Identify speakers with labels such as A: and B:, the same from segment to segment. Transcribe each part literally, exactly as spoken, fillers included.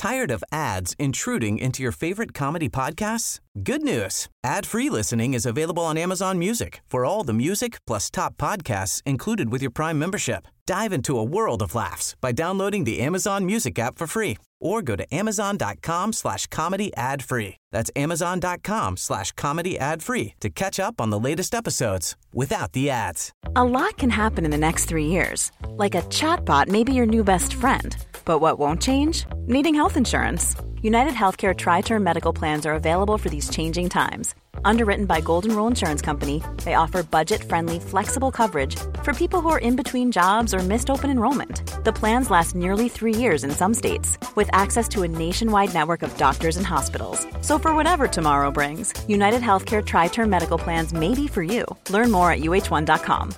A: Tired of ads intruding into your favorite comedy podcasts? Good news. Ad-free listening is available on Amazon Music for all the music plus top podcasts included with your Prime membership. Dive into a world of laughs by downloading the Amazon Music app for free or go to amazon.com slash comedy ad free. That's amazon.com slash comedy ad free to catch up on the latest episodes without the ads.
B: A lot can happen in the next three years. Like a chatbot may be your new best friend. But what won't change? Needing health insurance. United Healthcare Tri-Term Medical Plans are available for these changing times. Underwritten by Golden Rule Insurance Company, they offer budget-friendly, flexible coverage for people who are in between jobs or missed open enrollment. The plans last nearly three years in some states, with access to a nationwide network of doctors and hospitals. So for whatever tomorrow brings, United Healthcare Tri-Term Medical Plans may be for you. Learn more at u h one dot com.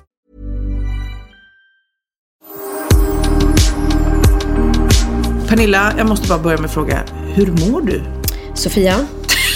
C: Pernilla, jag måste bara börja med att fråga, hur mår du?
D: Sofia,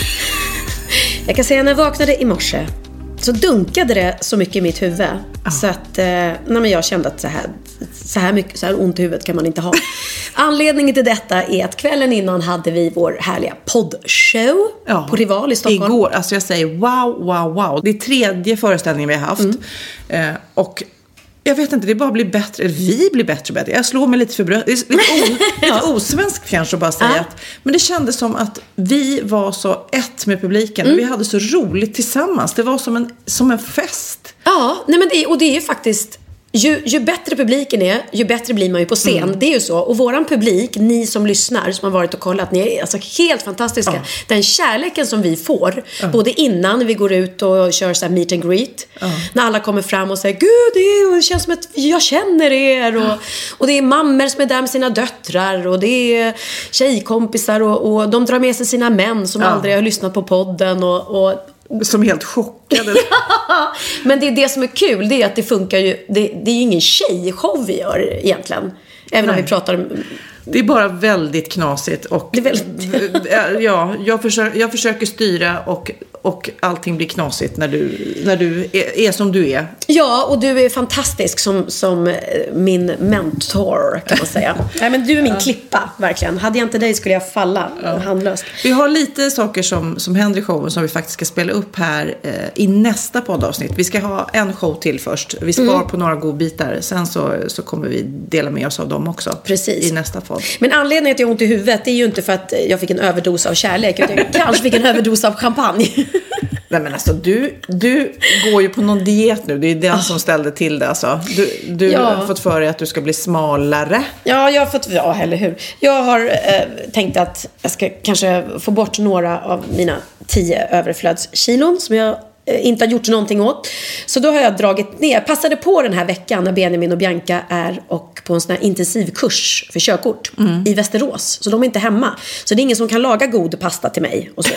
D: jag kan säga när jag vaknade i morse så dunkade det så mycket i mitt huvud. Ah. Så att eh, nej, men jag kände att så här, så här mycket så här ont i huvudet kan man inte ha. Anledningen till detta är att kvällen innan hade vi vår härliga poddshow ja. på Rival i Stockholm.
C: Igår, alltså jag säger wow, wow, wow. Det är tredje föreställningen vi har haft. Mm. Eh, och jag vet inte, det bara blir bättre. Vi blir bättre och bättre. Jag slår mig lite för bröst. Det är lite, o, lite osvensk kanske att bara säga ah. att, men det kändes som att vi var så ett med publiken. Mm. Och vi hade så roligt tillsammans. Det var som en, som en fest.
D: Ja, nej men det, och det är ju faktiskt Ju, ju bättre publiken är, ju bättre blir man ju på scen. Mm. Det är ju så. Och våran publik, ni som lyssnar, som har varit och kollat, ni är alltså helt fantastiska. Ja. Den kärleken som vi får, ja. både innan vi går ut och kör så här meet and greet. Ja. När alla kommer fram och säger, gud, det, är, det känns som att jag känner er. Och, ja. och det är mammor som är där med sina döttrar. Och det är tjejkompisar. Och, och de drar med sig sina män som ja. aldrig har lyssnat på podden. Och... och
C: som är helt chockade.
D: Men det är det som är kul, det är att det funkar ju. Det, det är ju ingen tjejshow vi gör egentligen. Även Nej. om vi pratar om...
C: Det är bara väldigt knasigt. Och,
D: det är väldigt...
C: ja, jag, försöker, jag försöker styra och, och allting blir knasigt när du, när du är, är som du är.
D: Ja, och du är fantastisk som, som min mentor, kan man säga. Nej, men du är min ja. klippa, verkligen. Hade jag inte dig skulle jag falla ja. handlöst.
C: Vi har lite saker som, som händer i showen som vi faktiskt ska spela upp här eh, i nästa poddavsnitt. Vi ska ha en show till först. Vi spar mm. på några godbitar. Sen så, så kommer vi dela med oss av dem också.
D: Precis.
C: I nästa podd.
D: Men anledningen till att jag har ont i huvudet, det är ju inte för att jag fick en överdos av kärlek, utan jag kanske fick en överdos av champagne.
C: Nej, men alltså, du, du går ju på någon diet nu. Det är den oh. som ställde till det. Alltså. Du, du ja. har fått för dig att du ska bli smalare.
D: Ja, jag har fått, ja, eller hur. Jag har eh, tänkt att jag ska kanske få bort några av mina tio överflödskilon som jag inte har gjort någonting åt. Så då har jag dragit ner. Passade på den här veckan när Benjamin och Bianca är och på en sån här intensiv kurs för körkort mm. i Västerås. Så de är inte hemma. Så det är ingen som kan laga god pasta till mig och så.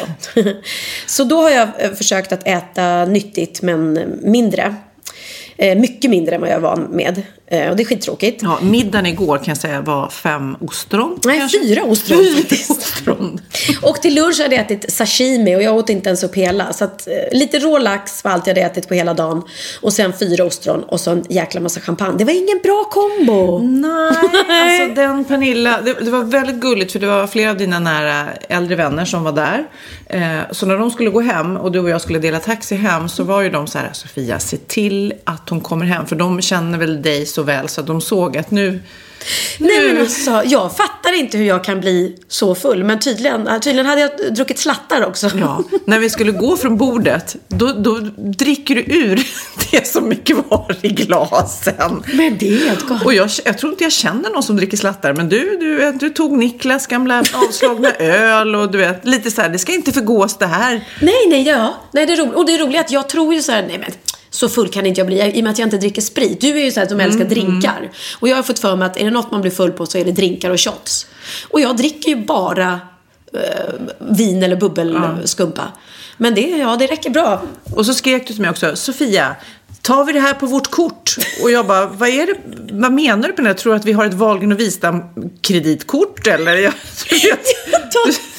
D: Så då har jag försökt att äta nyttigt men mindre. Mycket mindre än vad jag var van med. Och det är skittråkigt.
C: Ja, middagen igår kan jag säga var fem ostron.
D: Nej,
C: kanske?
D: fyra ostron faktiskt.
C: ostron.
D: Och till lunch hade jag ätit sashimi och jag åt inte ens upp hela. Så att, eh, lite rå lax var allt jag hade ätit på hela dagen. Och sen fyra ostron och så en jäkla massa champagne. Det var ingen bra kombo.
C: Nej, alltså den Pernilla. Det, det var väldigt gulligt för det var flera av dina nära äldre vänner som var där. Eh, så när de skulle gå hem och du och jag skulle dela taxi hem så var ju de så här, Sofia, se till att hon kommer hem. För de känner väl dig så väl så att de såg att nu... nu...
D: Nej, men alltså, jag fattar inte hur jag kan bli så full. Men tydligen, tydligen hade jag druckit slattar också.
C: Ja, när vi skulle gå från bordet då, då dricker du ur det som mycket var i glasen.
D: Men det är helt gott.
C: Och jag, jag tror inte jag känner någon som dricker slattar. Men du, du, du tog Niklas gamla avslagna öl och du vet, lite så här, det ska inte förgås det här.
D: Nej, nej, ja. Nej, det är roligt. Och det är roligt att jag tror ju så här, nej men... Så full kan inte jag bli, i och med att jag inte dricker sprit. Du är ju så här som älskar mm, drinkar. Mm. Och jag har fått för mig att är det något man blir full på så är det drinkar och shots. Och jag dricker ju bara eh, vin eller bubbelskumpa. Ja. Men det, ja, det räcker bra.
C: Och så skrek du till mig också, Sofia, tar vi det här på vårt kort? Och jag bara, vad är det? Vad menar du på det? Jag tror att vi har ett Wahlgren och Wistam kreditkort eller? Jag vet.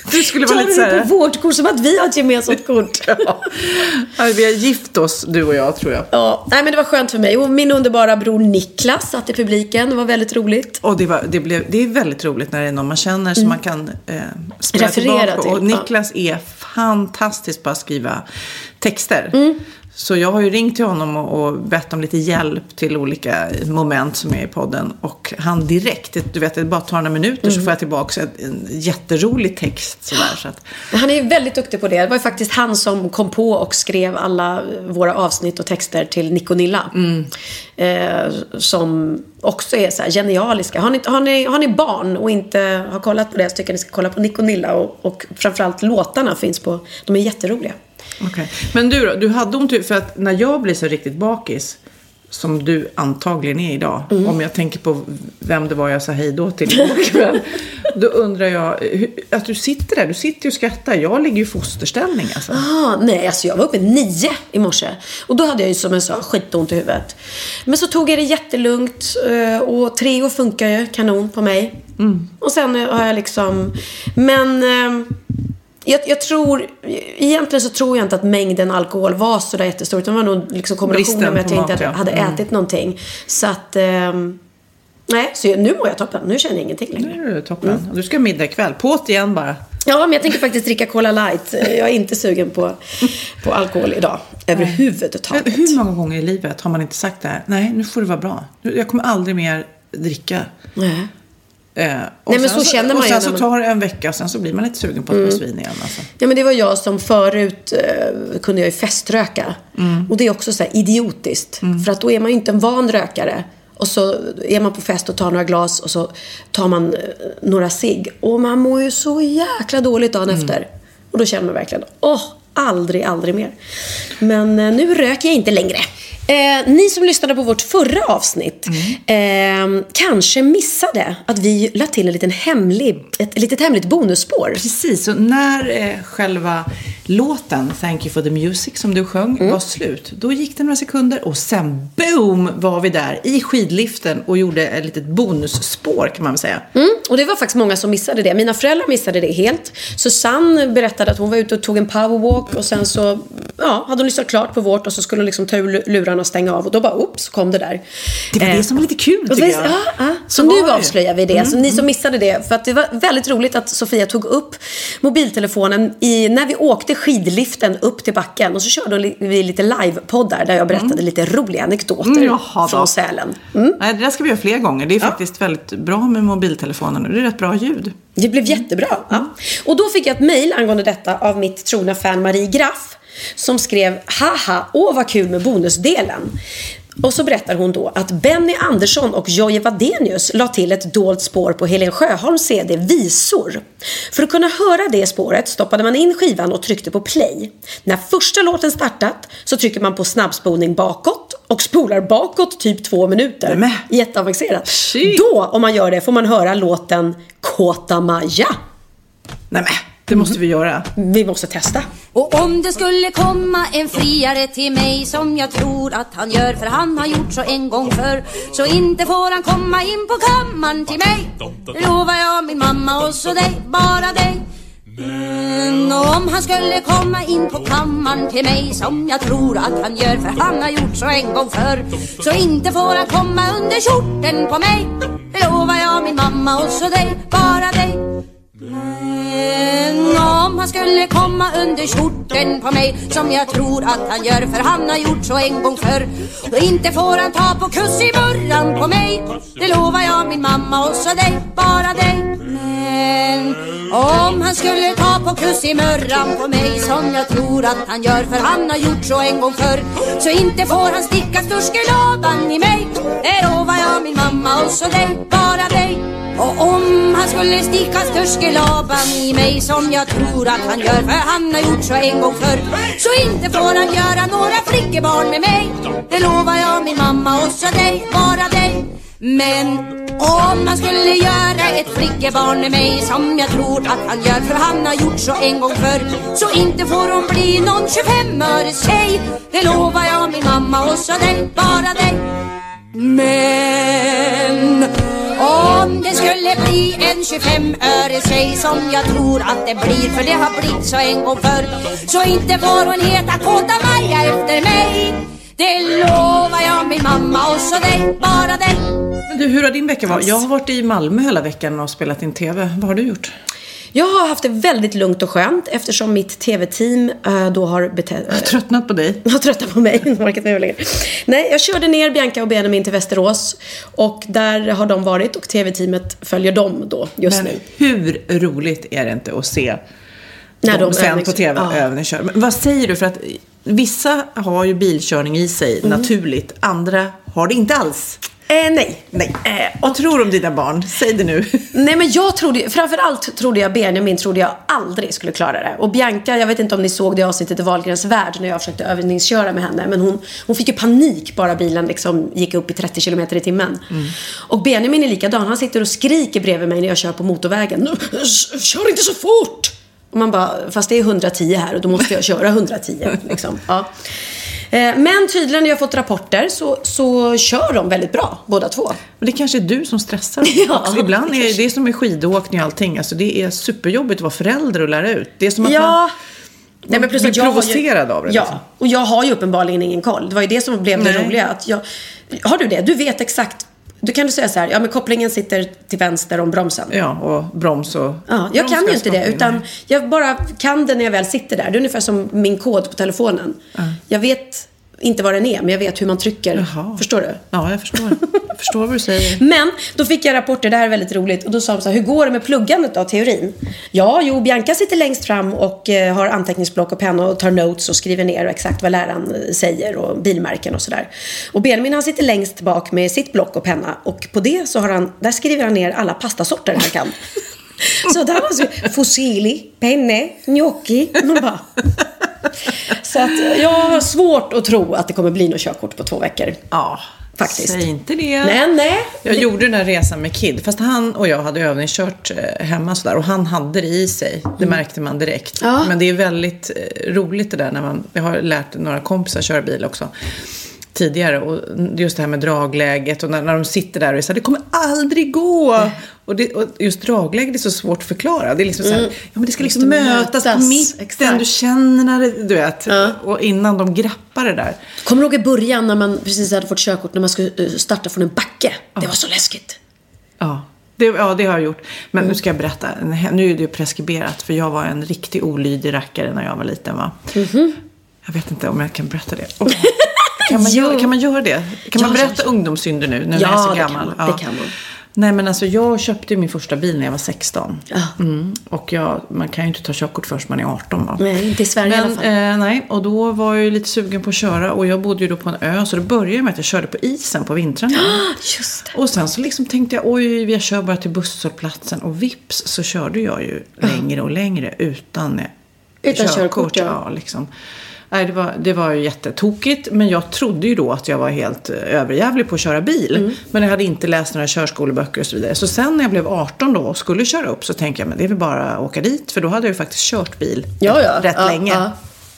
C: Du skulle vara
D: tar
C: lite så här...
D: du på vårt kort som att vi har ett gemensamt kort.
C: Ja. Vi har gift oss, du och jag, tror jag.
D: Ja, nej, men det var skönt för mig. Och min underbara bror Niklas satt i publiken. Det var väldigt roligt.
C: Och det, var, det, blev, det är väldigt roligt när det är någon man känner som mm. man kan eh, spela
D: referera till.
C: Och Niklas ja. är fantastisk på att skriva texter.
D: Mm.
C: Så jag har ju ringt till honom och, och bett om lite hjälp till olika moment som är i podden. Och han direkt, du vet, det bara tar några minuter mm. så får jag tillbaka en, en jätterolig text. Sådär, så att...
D: Han är ju väldigt duktig på det. Det var ju faktiskt han som kom på och skrev alla våra avsnitt och texter till Nick och Nilla.
C: Mm.
D: Eh, som också är så här genialiska. Har ni, har, ni, har ni barn och inte har kollat på det, så tycker jag ni ska kolla på Nick och Nilla. Och, och framförallt låtarna finns på, de är jätteroliga.
C: Okay. Men du då, du hade ont för att när jag blir så riktigt bakis som du antagligen är idag, mm. om jag tänker på vem det var jag sa hej då till igår, då undrar jag att du sitter där, du sitter ju och skrattar, jag ligger ju i fosterställning alltså.
D: Ah, nej, alltså jag var uppe nio i morse och då hade jag ju som jag sa skitont i huvudet. Men så tog jag det jättelugnt och Treo funkar ju kanon på mig.
C: Mm.
D: Och sen har jag liksom, men Jag, jag tror, egentligen så tror jag inte att mängden alkohol var så där jättestor. Utan det var nog liksom kombinationen med att jag inte hade, hade mm. ätit någonting. Så att, eh, nej, så nu mår jag toppen. Nu känner jag ingenting längre.
C: Nu är det toppen. Mm. Du ska middag ikväll. På't igen bara.
D: Ja, men jag tänker faktiskt dricka Cola Light. Jag är inte sugen på, på alkohol idag. Överhuvudtaget.
C: Hur många gånger i livet har man inte sagt det här? Nej, nu får det vara bra. Jag kommer aldrig mer dricka.
D: Nej.
C: Eh, och
D: Nej, men så
C: så,
D: känner man
C: och sen
D: ju
C: så
D: man...
C: tar det en vecka, sen så blir man lite sugen på ett glas vin igen alltså.
D: Ja, men det var jag som förut eh, kunde jag ju feströka. Mm. Och det är också så här idiotiskt. Mm. För att då är man ju inte en van rökare. Och så är man på fest och tar några glas och så tar man eh, några cigg. Och man mår ju så jäkla dåligt dagen mm. efter. Och då känner man verkligen, åh, oh, aldrig, aldrig mer. Men eh, nu röker jag inte längre. Eh, ni som lyssnade på vårt förra avsnitt mm. eh, kanske missade att vi lade till en liten hemlig, ett litet hemligt bonusspår.
C: Precis, så när eh, själva låten Thank You for the Music som du sjöng mm. var slut, då gick det några sekunder och sen boom var vi där i skidliften och gjorde ett litet bonusspår kan man väl säga.
D: Mm. Och det var faktiskt många som missade det. Mina föräldrar missade det helt. Susanne berättade att hon var ute och tog en powerwalk och sen så ja, hade hon lyssnat klart på vårt och så skulle hon liksom ta ur luran och stänga av och då bara, ups, så kom det där.
C: Det var eh, det som var lite kul tycker
D: det,
C: jag.
D: Ja, ja. Så, så nu avslöjar vi det. Mm, så ni som missade det, för att det var väldigt roligt att Sofia tog upp mobiltelefonen i, när vi åkte skidliften upp till backen och så körde vi lite livepoddar där jag berättade mm. lite roliga anekdoter mm, jaha, från Sälen. Mm.
C: Nej, det där ska vi göra fler gånger. Det är ja. faktiskt väldigt bra med mobiltelefonen och det är rätt bra ljud.
D: Det blev jättebra. Mm. Ja. Och då fick jag ett mejl angående detta av mitt trogna fan Marie Graff som skrev, haha, åh vad kul med bonusdelen. Och så berättar hon då att Benny Andersson och Jojje Wadenius la till ett dolt spår på Helen Sjöholms C D Visor. För att kunna höra det spåret stoppade man in skivan och tryckte på play. När första låten startat så trycker man på snabbspolning bakåt och spolar bakåt typ två minuter.
C: Nämen.
D: Jätteavancerat.
C: Shit.
D: Då, om man gör det, får man höra låten Kåta Maja.
C: Nämen. Det måste vi göra.
D: Vi måste testa.
E: Och om det skulle komma en friare till mig som jag tror att han gör, för han har gjort så en gång förr, så inte får han komma in på kammaren till mig. Det lovar jag min mamma och så dig, bara dig. Men om han skulle komma in på kammaren till mig som jag tror att han gör, för han har gjort så en gång förr, så inte får han komma under skjorten på mig. Det lovar jag min mamma och så dig, bara dig. Men om han skulle komma under skjorten på mig som jag tror att han gör, för han har gjort så en gång förr, då inte får han ta på kuss i burran på mig. Det lovar jag min mamma och så dig, bara dig. Men om han skulle ta på kuss i mörran på mig som jag tror att han gör, för han har gjort så en gång förr, så inte får han sticka sturskelaban i mig. Det lovar jag min mamma och så dig, bara dig. Och om han skulle sticka sturskelaban i mig som jag tror att han gör, för han har gjort så en gång förr, så inte får han göra några flickebarn med mig. Det lovar jag min mamma och så dig, bara dig. Men om han skulle göra ett flickebarn med mig som jag tror att han gör, för han har gjort så en gång förr, så inte får hon bli någon tjugofem-öres tjej. Det lovar jag min mamma och så dig, bara dig. Men om det skulle bli en tjugofem öre tjej som jag tror att det blir, för det har blivit så en gång förr. Så inte får hon heta Kåta Maja efter mig. Det lovar jag min mamma och så dig, bara den.
C: Men du, hur har din vecka varit? Jag har varit i Malmö hela veckan och spelat in tv. Vad har du gjort?
D: Jag har haft det väldigt lugnt och skönt eftersom mitt tv-team äh, då har betett...
C: Jag har tröttnat på dig.
D: Jag har tröttnat på mig. Nej, jag körde ner Bianca och Benjamin till Västerås och där har de varit och tv-teamet följer dem då just
C: Men
D: nu.
C: hur roligt är det inte att se
D: när
C: de
D: de
C: sen på tv
D: ja.
C: övningskör? Men vad säger du? För att vissa har ju bilkörning i sig mm. naturligt, andra har det inte alls.
D: Eh, nej.
C: nej. Eh, vad tror du om dina barn? Säg det nu.
D: Nej, men jag trodde, framförallt trodde jag Benjamin trodde jag aldrig skulle klara det. Och Bianca, jag vet inte om ni såg det avsnittet i Wahlgrens värld när jag försökte övningsköra med henne. Men hon, hon fick ju panik bara bilen liksom gick upp i trettio kilometer i timmen. Mm. Och Benjamin är likadan. Han sitter och skriker bredvid mig när jag kör på motorvägen. Kör inte så fort! Och man bara, fast det är hundratio här och då måste jag köra hundratio. Liksom. Ja. Men tydligen när jag har fått rapporter så, så kör de väldigt bra, båda två.
C: Men det kanske är du som stressar.
D: Ja,
C: också. Ibland är det, det är som med skidåkning och allting. Alltså det är superjobbigt att vara förälder och lära ut. Det är som att ja. man,
D: Nej, men plus
C: blir
D: att jag
C: provocerad
D: ju,
C: av det.
D: Ja,
C: liksom.
D: och jag har ju uppenbarligen ingen koll. Det var ju det som blev det
C: Nej.
D: roliga. Att jag, har du det? Du vet exakt. Du kan du säga så här, ja men kopplingen sitter till vänster om bromsen.
C: Ja, och broms och...
D: Ja, jag kan ju inte det, utan jag bara kan det när jag väl sitter där. Det är ungefär som min kod på telefonen. Mm. Jag vet inte vad den är, men jag vet hur man trycker. Jaha. Förstår du?
C: Ja, jag förstår. Jag förstår vad du säger.
D: Men då fick jag rapporter, det här är väldigt roligt. Och då sa de så här, hur går det med pluggandet av teorin? Ja, jo, Bianca sitter längst fram och eh, har anteckningsblock och penna och tar notes och skriver ner exakt vad läraren säger och bilmärken och sådär. Och Benjamin, han sitter längst bak med sitt block och penna. Och på det så har han, där skriver han ner alla pastasorter han kan. Så där var så, fusilli, penne, gnocchi. Man bara... Så att jag har svårt att tro att det kommer bli något körkort på två veckor.
C: Ja,
D: faktiskt.
C: Säg inte det.
D: Nej, nej.
C: Jag det... gjorde den här resan med Kid. Fast han och jag hade övningskört hemma sådär. Och han hade det i sig. Det mm. märkte man direkt. Ja. Men det är väldigt roligt det där när man... Jag har lärt några kompisar köra bil också tidigare, och just det här med dragläget och när, när de sitter där och säger det kommer aldrig gå mm. och, det, och just dragläget är så svårt att förklara. Det är liksom så här, mm. ja men det ska liksom mötas, mötas på mitten. Exakt. Du känner när det, du vet ja. Och innan de grappar det där.
D: Kommer du ihåg i början när man precis hade fått körkort när man skulle starta från en backe? Ja. Det var så läskigt.
C: Ja. Det, ja, det har jag gjort. Men mm. nu ska jag berätta. Nu är det preskriberat, för jag var en riktig olydig rackare när jag var liten, va? Mm-hmm. Jag vet inte om jag kan berätta det. Oh. Kan man, göra, kan man göra det? Kan ja, man berätta ja. ungdomssynder nu när ja, jag är så gammal?
D: Det kan man. Ja, det kan man.
C: Nej, men alltså jag köpte ju min första bil när jag var sexton.
D: Ja.
C: Mm. Och jag, man kan ju inte ta körkort först man är arton, va?
D: Nej, inte i Sverige
C: men,
D: i alla fall.
C: Eh, nej, och då var jag ju lite sugen på att köra. Och jag bodde ju då på en ö, så det började med att jag körde på isen på vintrarna.
D: Just det.
C: Och sen så liksom tänkte jag, oj, jag kör bara till busshållplatsen. Och vips så körde jag ju längre och längre utan,
D: utan körkort. körkort ja.
C: Ja, liksom. Nej, det var, det var ju jättetokigt. Men jag trodde ju då att jag var helt överjävlig på att köra bil. Mm. Men jag hade inte läst några körskoleböcker och så vidare. Så sen när jag blev arton då och skulle köra upp, så tänkte jag, men det är väl bara att åka dit. För då hade jag ju faktiskt kört bil
D: ja, ja.
C: rätt
D: ja,
C: länge.
D: Ja.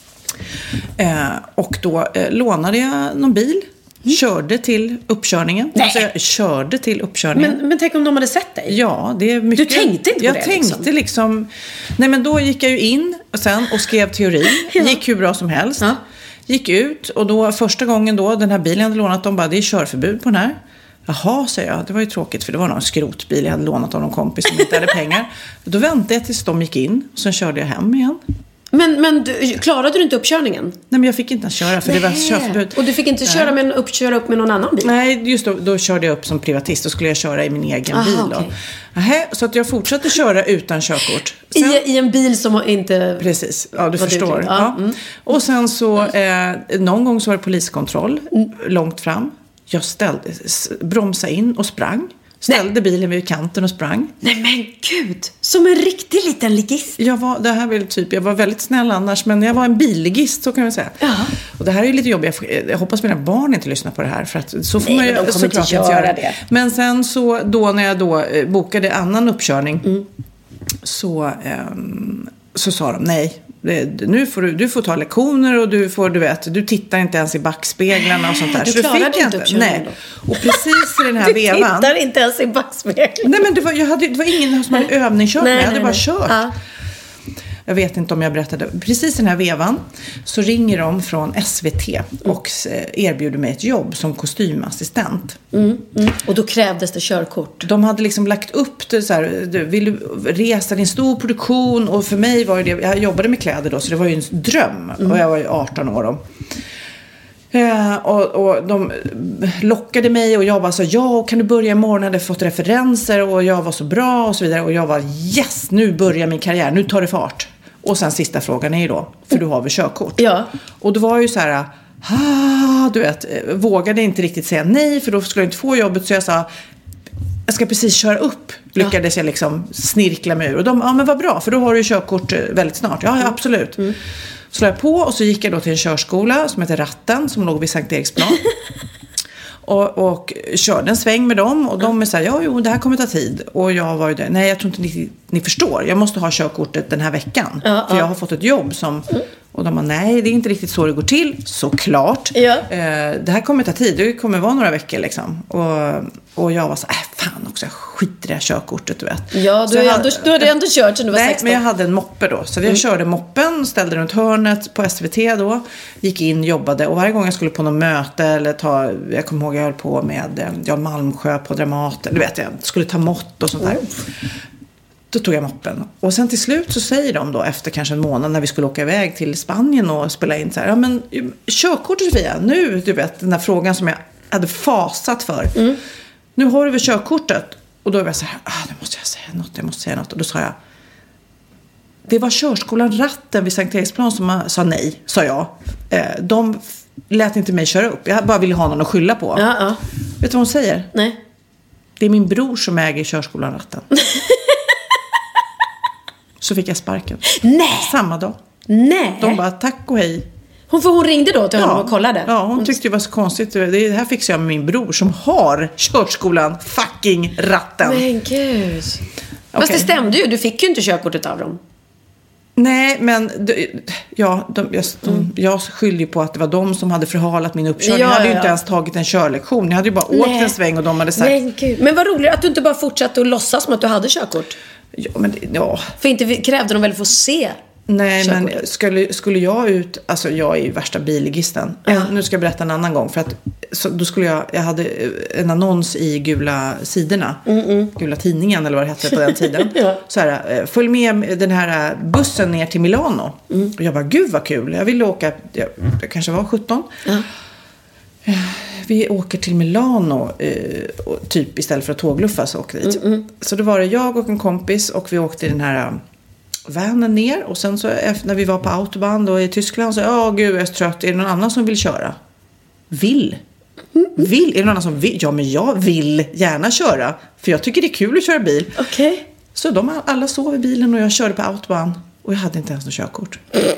C: Eh, och då eh, lånade jag någon bil. Mm. Körde till uppkörningen.
D: Nej.
C: Alltså jag körde till uppkörningen.
D: Men, men tänk om de hade sett dig?
C: Ja, det är mycket.
D: Du tänkte inte på
C: jag
D: det?
C: Jag tänkte liksom. liksom... Nej, men då gick jag ju in och sen och skrev teori. ja. Gick hur bra som helst. Ja. Gick ut och då första gången då, den här bilen jag hade lånat, de bara, det är körförbud på den här. Jaha, säger jag. Det var ju tråkigt, för det var någon skrotbil jag hade lånat av någon kompis som inte hade pengar. Då väntade jag tills de gick in och sen körde jag hem igen.
D: Men, men du, klarade du inte uppkörningen? Nej,
C: men jag fick inte ens köra, för Nej. det var körförbud.
D: Och du fick inte köra, med en upp, köra upp med någon annan bil?
C: Nej, just då, då körde jag upp som privatist. Då skulle jag köra i min egen Aha, bil. Okay. Aha, så att jag fortsatte köra utan körkort. Sen,
D: I, I en bil som inte...
C: Precis, ja du förstår. Ja. Mm. Och sen så, eh, någon gång så var det poliskontroll mm. långt fram. Jag ställde, bromsade in och sprang. Ställde Nej. bilen vid kanten och sprang.
D: Nej men gud, som en riktig liten ligist.
C: Jag var, det här var typ, jag var väldigt snäll annars, men jag var en billigist, så kan man säga.
D: Ja.
C: Och det här är ju lite jobbigt. Jag, jag hoppas mina barn inte lyssnar på det här, för att så får
D: Nej,
C: man ju
D: men de kommer inte
C: såklart
D: göra
C: inte göra
D: det.
C: Men sen så, då när jag då bokade annan uppkörning mm. så, um, så sa de nej. Det, nu får du, du får ta lektioner och du får, du vet, du tittar inte ens i backspeglarna och sånt där.
D: Du
C: så
D: klarade
C: fick jag
D: inte
C: inte.
D: uppkörningen
C: Nej. Och precis i den här
D: du
C: vevan.
D: Du tittar inte ens i backspegeln.
C: Nej, men det var, jag hade, det var ingen som hade övningskört mig. Jag hade
D: nej,
C: bara
D: nej.
C: kört.
D: Ja.
C: Jag vet inte om jag berättade. Precis i den här vevan så ringer de från S V T och erbjuder mig ett jobb som kostymassistent.
D: Mm, mm. Och då krävdes det körkort.
C: De hade liksom lagt upp det så här, du, vill du resa din stor produktion? Och för mig var det, jag jobbade med kläder då, så det var ju en dröm. Mm. Och jag var ju arton år då. Ja, och, och de lockade mig och jag var så, ja, kan du börja imorgon? Jag hade fått referenser och jag var så bra och så vidare. Och jag var, yes, nu börjar min karriär, nu tar det fart. Och sen sista frågan är ju då, för du har väl körkort?
D: Ja.
C: Och då var ju så här, ah, du vet, vågade inte riktigt säga nej, för då skulle jag inte få jobbet. Så jag sa, jag ska precis köra upp. Lyckades jag liksom snirkla mig ur. Och de, ja men vad bra, för då har du ju körkort väldigt snart. Ja, ja absolut. Mm. Så la jag på och så gick jag då till en körskola som heter Ratten, som låg vid Sankt Eriksplan. och, och körde en sväng med dem. Och de är så här, ja jo, det här kommer ta tid. Och jag var ju där, nej jag tror inte ni, ni förstår. Jag måste ha körkortet den här veckan.
D: Ja,
C: för
D: ja.
C: jag har fått ett jobb som... Och de bara, nej det är inte riktigt så det går till. Såklart.
D: Ja.
C: Eh, det här kommer ta tid, det kommer vara några veckor liksom. Och, och jag var så, äh fan också, jag skiter i det här körkortet, du vet.
D: Ja, du,
C: jag
D: ändå,
C: hade,
D: du hade ändå kört sen du var
C: nej,
D: sexton.
C: men jag hade en moppe då. Så jag mm. körde moppen, ställde runt hörnet på S V T då. Gick in, jobbade. Och varje gång jag skulle på något möte eller ta, jag kommer ihåg jag höll på med Jan Malmsjö på Dramaten. Du vet, jag skulle ta mått och sånt där. Mm. Då tog jag moppen. Och sen till slut så säger de då efter kanske en månad när vi skulle åka iväg till Spanien och spela in så här, ja men körkortet Sofia, nu du vet den här frågan som jag hade fasat för. Mm. Nu har du väl körkortet? Och då var jag så här, ah, nu måste jag säga något, jag måste säga något. Och då sa jag, det var körskolan Ratten vid Sankt Eriksplan som sa nej, sa jag. Eh, de lät inte mig köra upp. Jag bara ville ha någon att skylla på.
D: Ja, ja.
C: Vet du vad hon säger?
D: Nej.
C: Det är min bror som äger körskolan Ratten. Så fick jag sparken.
D: Nej.
C: Samma dag.
D: Nej.
C: De bara, tack och hej.
D: Hon, för hon ringde då till honom
C: ja.
D: och kollade?
C: Ja, hon tyckte det var så konstigt. Det här fixar jag med min bror som har körskolan fucking Ratten.
D: Men gud. Okay. Fast det stämde ju, du fick ju inte körkortet av dem.
C: Nej, men ja, de, jag, de, mm. jag skyllde ju på att det var de som hade förhalat min uppkörning. Ja, jag hade ju ja. inte ens tagit en körlektion. Jag hade ju bara åkt Nej. en sväng och de hade sagt...
D: Men, gud. men vad roligt att du inte bara fortsatte att låtsas som att du hade körkort.
C: Ja, men ja.
D: För inte krävde de väl få se.
C: Nej, körkortet. Men skulle, skulle jag ut... Alltså, jag är ju värsta biligisten. Ja. Nu ska jag berätta en annan gång. För att så, då skulle jag... Jag hade en annons i Gula sidorna. Mm-mm. Gula tidningen, eller vad det hette på den tiden. ja. Så här, följ med den här bussen ner till Milano. Mm. Och jag bara, gud vad kul. Jag ville åka... Jag, jag kanske var sjutton. Ja. Vi åker till Milano eh, och typ istället för att tågluffa så åker dit. Mm-mm. Så då var det jag och en kompis och vi åkte i den här vanen ner. Och sen så efter, när vi var på autobahn då i Tyskland så ja gud jag är så trött. Är det någon annan som vill köra? Vill? Mm-mm. Vill? Är det någon annan som vill? Ja men jag vill gärna köra. För jag tycker det är kul att köra bil.
D: Okej. Okay.
C: Så de alla sov i bilen och jag körde på autobahn. Och jag hade inte ens något körkort.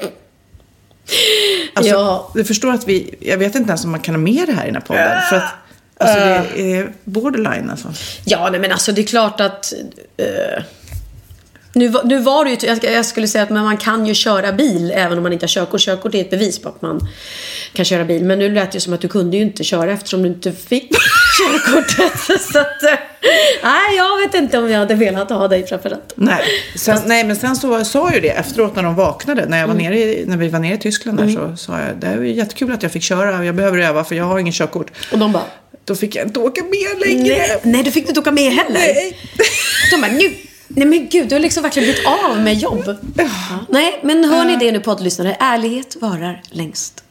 C: Alltså, ja. Du förstår att vi... Jag vet inte ens om man kan ha med det här i den här podden. För att alltså, det är borderline alltså.
D: Ja, nej, men alltså det är klart att... Uh, nu, nu var det ju... Jag, jag skulle säga att men man kan ju köra bil även om man inte har körkort. Körkort är ett bevis på att man kan köra bil. Men nu lät det som att du kunde ju inte köra eftersom du inte fick körkortet. Så att... Uh, nej, jag vet inte om jag hade velat ha dig framför rätt.
C: Nej, sen, nej, men sen så sa jag ju det efteråt när de vaknade. När, jag var mm. nere i, när vi var nere i Tyskland där, mm. så sa jag, det är ju jättekul att jag fick köra. Jag behöver öva för jag har ingen körkort.
D: Och de bara,
C: då fick jag inte åka med längre.
D: Nej, nej du fick inte åka med heller.
C: Nej.
D: De bara, nu, nej men gud, du har liksom verkligen blivit av med jobb. Ja. Nej, men hör ni det nu poddlyssnare? Ärlighet varar längst.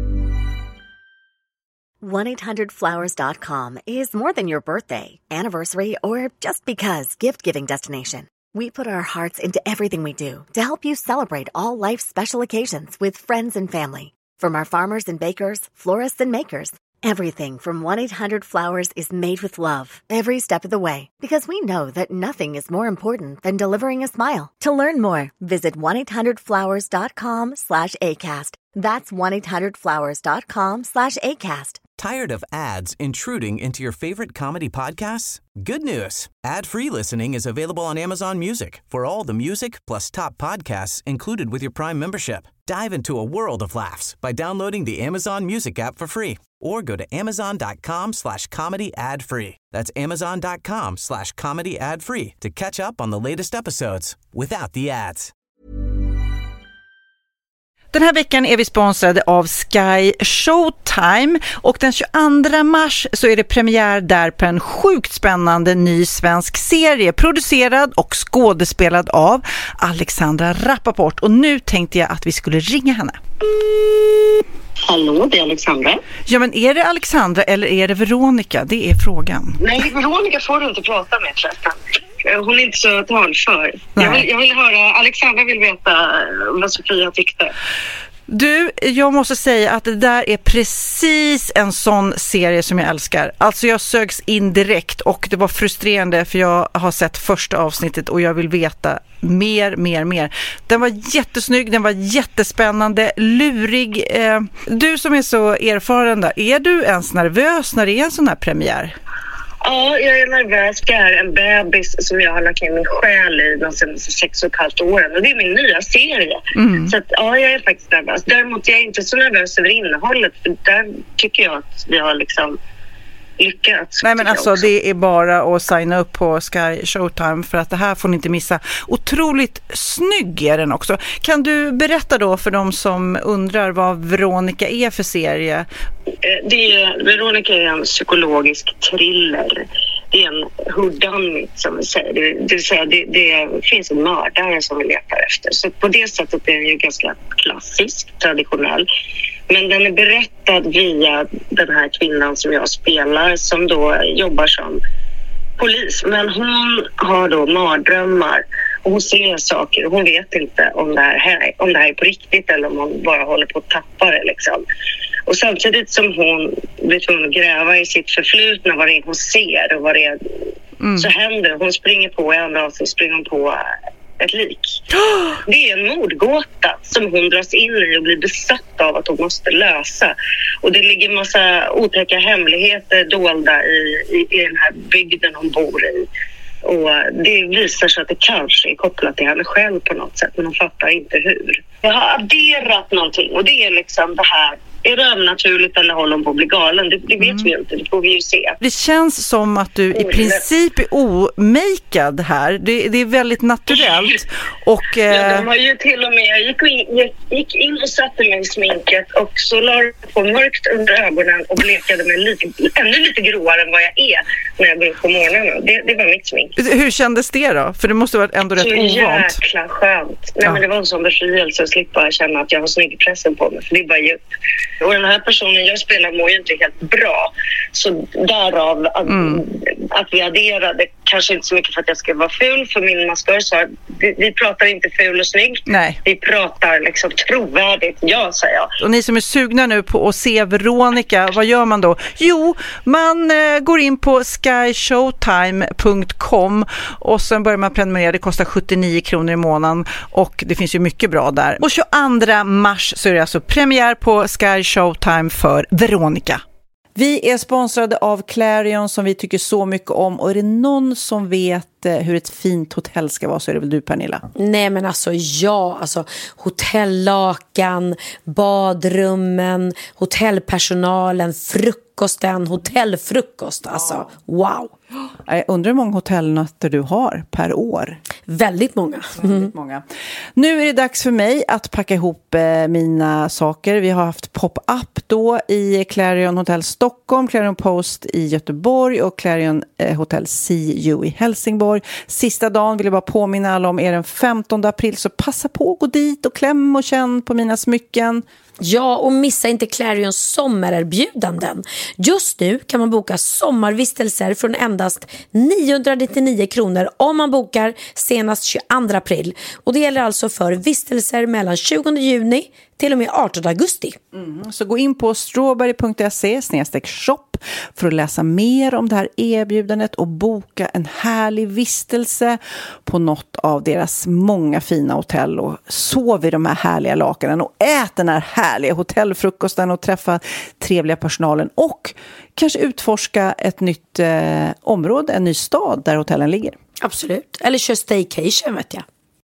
F: one eight hundred flowers dot com is more than your birthday, anniversary, or just because gift-giving destination. We put our hearts into everything we do to help you celebrate all life's special occasions with friends and family. From our farmers and bakers, florists and makers, Everything from one eight hundred flowers is made with love every step of the way, because we know that nothing is more important than delivering a smile. To learn more, visit one eight hundred flowers dot com slash ACAST. That's one eight hundred flowers dot com slash ACAST.
A: Tired of ads intruding into your favorite comedy podcasts? Good news. Ad-free listening is available on Amazon Music for all the music plus top podcasts included with your Prime membership. Dive into a world of laughs by downloading the Amazon Music app for free or go to amazon.com slash comedy ad free. That's amazon.com slash comedy ad free to catch up on the latest episodes without the ads.
G: Den här veckan är vi sponsrade av Sky Showtime och den tjugoandra mars så är det premiär där på en sjukt spännande ny svensk serie producerad och skådespelad av Alexandra Rappaport. Och nu tänkte jag att vi skulle ringa henne.
H: Hallå, det är Alexandra.
G: Ja, men är det Alexandra eller är det Veronica? Det är frågan.
H: Nej, Veronica får du inte prata med förresten. Hon är inte så talför. Jag vill, jag vill höra, Alexandra vill veta vad Sofia tyckte.
G: Du, jag måste säga att det där är precis en sån serie som jag älskar. Alltså jag sögs in direkt och det var frustrerande för jag har sett första avsnittet och jag vill veta mer, mer, mer. Den var jättesnygg, den var jättespännande, lurig. Eh, du som är så erfaren där, är du ens nervös när det är en sån här premiär?
H: Ja, jag är nervös. Det är en bebis som jag har lagt in min själ i de senaste sex och ett halvt åren. Och det är min nya serie. Mm. Så att, ja, jag är faktiskt nervös. Däremot jag är inte så nervös över innehållet. För där tycker jag att vi har liksom lyckats.
G: Nej, men alltså det är bara att signa upp på Sky Showtime för att det här får ni inte missa. Otroligt snygg är den också. Kan du berätta då för de som undrar vad Veronica är för serie?
H: Det är, Veronica är en psykologisk thriller. Det är en whodunit som vi säger. Det, det vill säga det, det finns en mördare som vi letar efter. Så på det sättet är den ju ganska klassisk, traditionell. Men den är berättad via den här kvinnan som jag spelar som då jobbar som polis. Men hon har då mardrömmar och hon ser saker och hon vet inte om det här, om det här är på riktigt eller om hon bara håller på att tappa det liksom. Och samtidigt som hon blir tvungen att gräva i sitt förflutna, vad det är hon ser och vad det är, mm. så händer hon springer på i andra avsnitt springer hon på ett lik. Det är en mordgåta som hon dras in i och blir besatt av att hon måste lösa. Och det ligger en massa otäcka hemligheter dolda i, i, i den här bygden hon bor i. Och det visar sig att det kanske är kopplat till henne själv på något sätt, men hon fattar inte hur. Jag har adderat någonting och det är liksom det här. Är det övernaturligt eller håller hon på att bli galen? Det, det vet mm. vi inte, det får vi ju se.
G: Det känns som att du i princip är omakead här. Det, det är väldigt naturellt. Och, eh...
H: ja, de har ju till och med, jag gick in, jag gick in och satte mig i sminket och så la jag på mörkt under ögonen och blekade mig lite, ännu lite gråare än vad jag är när jag går upp på morgonen. Det, det var mitt smink.
G: Hur kändes det då? För det måste vara ändå rätt så ovant.
H: Så jäkla skönt. Nej, ja. Men det var en sån befrielse att slippa känna att jag har snyggpressen på mig. För det är bara djupt. Och den här personen jag spelar mår ju inte helt bra. Så därav att, mm. att vi adderade, kanske inte så mycket för att jag ska vara ful, för min maskör sa vi, vi pratar inte ful och snygg. Nej. Vi pratar liksom trovärdigt, ja, säger jag.
G: Och ni som är sugna nu på att se Veronica, vad gör man då? Jo, man eh, går in på sky showtime punkt com och sen börjar man prenumerera. Det kostar sjuttionio kronor i månaden och det finns ju mycket bra där. Och tjugoandra mars så är det alltså premiär på Sky Showtime för Veronica. Vi är sponsrade av Clarion som vi tycker så mycket om. Och är det någon som vet hur ett fint hotell ska vara så är det väl du, Pernilla?
D: Nej, men alltså ja, alltså hotellakan, badrummen, hotellpersonalen, frukosten, hotellfrukost, alltså wow.
G: Jag undrar hur många hotellnätter du har per år.
D: Väldigt många.
G: Mm. Väldigt många. Nu är det dags för mig att packa ihop eh, mina saker. Vi har haft pop-up då i Clarion Hotel Stockholm, Clarion Post i Göteborg och Clarion eh, Hotel C U i Helsingborg. Sista dagen vill jag bara påminna alla om är den femtonde april, så passa på att gå dit och kläm och känn på mina smycken.
D: Ja, och missa inte Clarions sommarerbjudanden. Just nu kan man boka sommarvistelser från endast niohundranittionio kronor om man bokar senast tjugoandra april. Och det gäller alltså för vistelser mellan tjugonde juni till och med artonde augusti.
G: Mm, så gå in på strawberry punkt se snedstreck shop för att läsa mer om det här erbjudandet och boka en härlig vistelse på något av deras många fina hotell och sov i de här härliga lakanen och ät den här härliga hotellfrukosten och träffa trevliga personalen och kanske utforska ett nytt eh, område, en ny stad där hotellen ligger.
D: Absolut. Eller kör staycation, vet jag.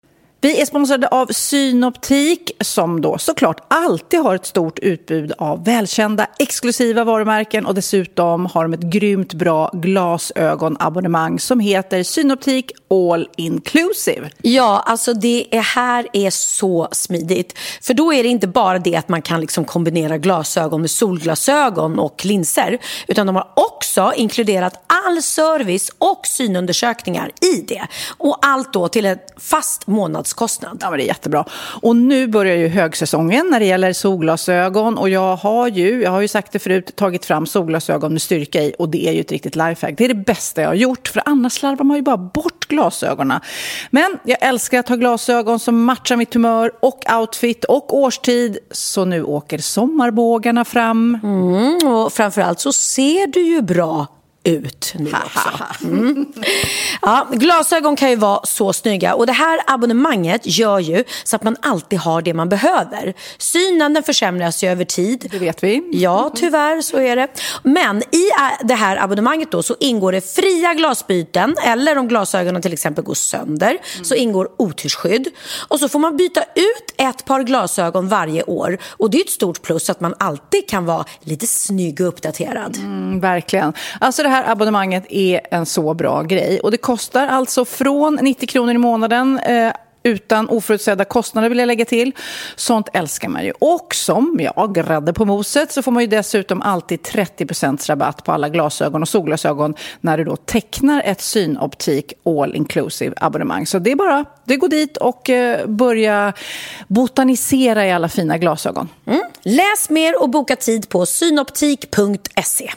G: Vi är sponsrade av Synoptik som då såklart alltid har ett stort utbud av välkända exklusiva varumärken och dessutom har de ett grymt bra glasögonabonnemang som heter Synoptik All Inclusive.
D: Ja, alltså det är, här är så smidigt. För då är det inte bara det att man kan liksom kombinera glasögon med solglasögon och linser, utan de har också inkluderat all service och synundersökningar i det. Och allt då till ett fast månadskostnad.
G: Ja, men det är jättebra. Och nu börjar ju högsäsongen när det gäller solglasögon och jag har ju, jag har ju sagt det förut, tagit fram solglasögon med styrka i och det är ju ett riktigt lifehack. Det är det bästa jag har gjort för annars slarvar man ju bara bort glasögonen. Men jag älskar att ha glasögon som matchar mitt humör och outfit och årstid, så nu åker sommarbågarna fram.
D: Mm, och framförallt så ser du ju bra ut nu också. Mm. Ja, glasögon kan ju vara så snygga och det här abonnemanget gör ju så att man alltid har det man behöver. Synen, den försämras ju över tid.
G: Det vet vi.
D: Ja, tyvärr så är det. Men i det här abonnemanget då så ingår det fria glasbyten, eller om glasögonen till exempel går sönder mm. så ingår otyrsskydd. Och så får man byta ut ett par glasögon varje år och det är ett stort plus att man alltid kan vara lite snygg och uppdaterad.
G: Mm, verkligen. Alltså det här abonnemanget är en så bra grej och det kostar alltså från nittio kronor i månaden eh, utan oförutsedda kostnader vill jag lägga till. Sånt älskar man ju. Och som jag grädde på moset så får man ju dessutom alltid trettio procent rabatt på alla glasögon och solglasögon när du då tecknar ett Synoptik All Inclusive abonnemang. Så det är bara, det går dit och eh, börja botanisera i alla fina glasögon.
D: Mm. Läs mer och boka tid på synoptik punkt se.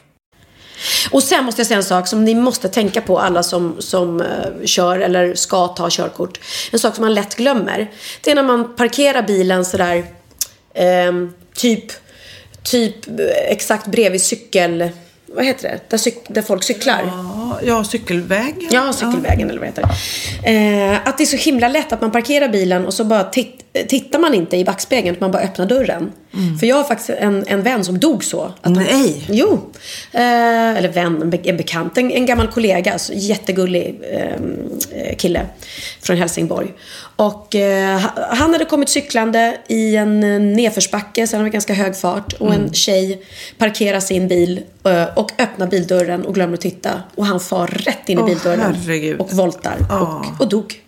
D: Och sen måste jag säga en sak som ni måste tänka på, alla som, som uh, kör eller ska ta körkort. En sak som man lätt glömmer. Det är när man parkerar bilen sådär um, typ, typ exakt bredvid cykel... Vad heter det? Där, cyk- där folk cyklar.
C: Ja, ja cykelvägen.
D: Ja, cykelvägen ja. Eller vad heter det. Eh, att det är så himla lätt att man parkerar bilen och så bara titt- tittar man inte i backspegeln, att man bara öppnar dörren. Mm. För jag har faktiskt en, en vän som dog så. Att
C: Nej.
D: De, jo. Eh, eller vän, en, be- en bekant. En, en gammal kollega, alltså, jättegullig eh, kille från Helsingborg. Och eh, han hade kommit cyklande i en nedförsbacke, så han var ganska hög fart. Och mm. en tjej parkerar sin bil eh, och öppnar bildörren och glömmer att titta. Och han far rätt in i
C: oh,
D: bildörren
C: herregud.
D: och voltar
C: oh.
D: och, och dog.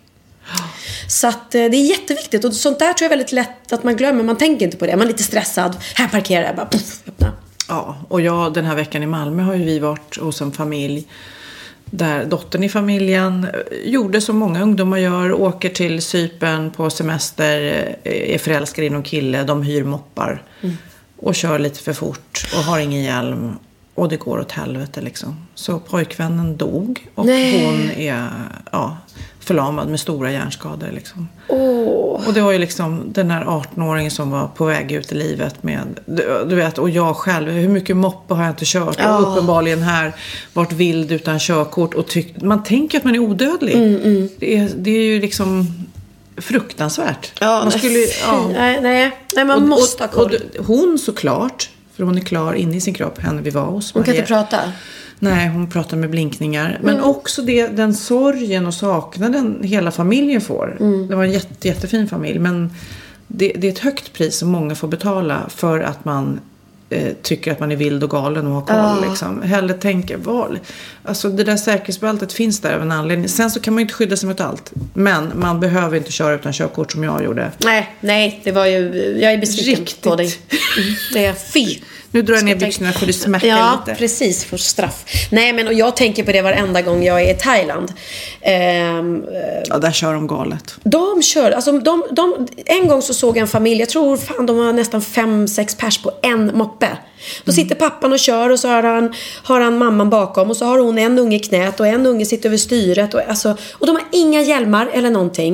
D: Så att eh, det är jätteviktigt. Och sånt där tror jag är väldigt lätt att man glömmer. Man tänker inte på det. Man är lite stressad. Här parkerar jag bara, puff, öppna.
C: Ja, och jag den här veckan i Malmö har ju vi varit hos en familj där dottern i familjen gjorde som många ungdomar gör, åker till Cypern på semester, är förälskade i någon kille, de hyr moppar mm. och kör lite för fort och har ingen hjälm och det går åt helvete liksom. Så pojkvännen dog och Nej. hon är ja, förlamad med stora hjärnskador liksom.
D: Oh.
C: Och det var ju liksom den här arton-åringen som var på väg ut i livet med, du, du vet, och jag själv, hur mycket moppe har jag inte kört oh. och uppenbarligen här varit vild utan körkort och tyck, man tänker att man är odödlig.
D: Mm, mm.
C: Det, är, det är ju liksom fruktansvärt.
D: Ja,
C: man skulle, ja.
D: nej, nej, nej, man
C: och,
D: måste
C: och,
D: ha koll.
C: Och hon såklart, för hon är klar inne i sin kropp, henne vi var hos.
D: Hon kan inte prata.
C: Nej, hon pratar med blinkningar. Men mm. också det, den sorgen och saknaden hela familjen får. Mm. Det var en jätte, jättefin familj. Men det, det är ett högt pris som många får betala för att man eh, tycker att man är vild och galen och har koll. Oh. Liksom. Hellre tänker, val. Alltså det där säkerhetsbältet finns där av en anledning. Sen så kan man ju inte skydda sig mot allt. Men man behöver inte köra utan körkort som jag gjorde.
D: Nej, nej, det var ju, jag är besviken Riktigt. på dig. Mm. Det är fy.
C: Nu drar jag ner byxorna för det smärtar
D: ja,
C: lite.
D: Ja, precis, för straff. Nej, men och jag tänker på det varenda gång jag är i Thailand. Ehm,
C: ja, där kör de galet.
D: De kör, alltså de, de, en gång så såg jag en familj, jag tror fan de var nästan fem, sex pers på en moppe. Då sitter pappan och kör och så har han, har han mamman bakom och så har hon en unge i knät och en unge sitter över styret. Och, alltså, och de har inga hjälmar eller någonting.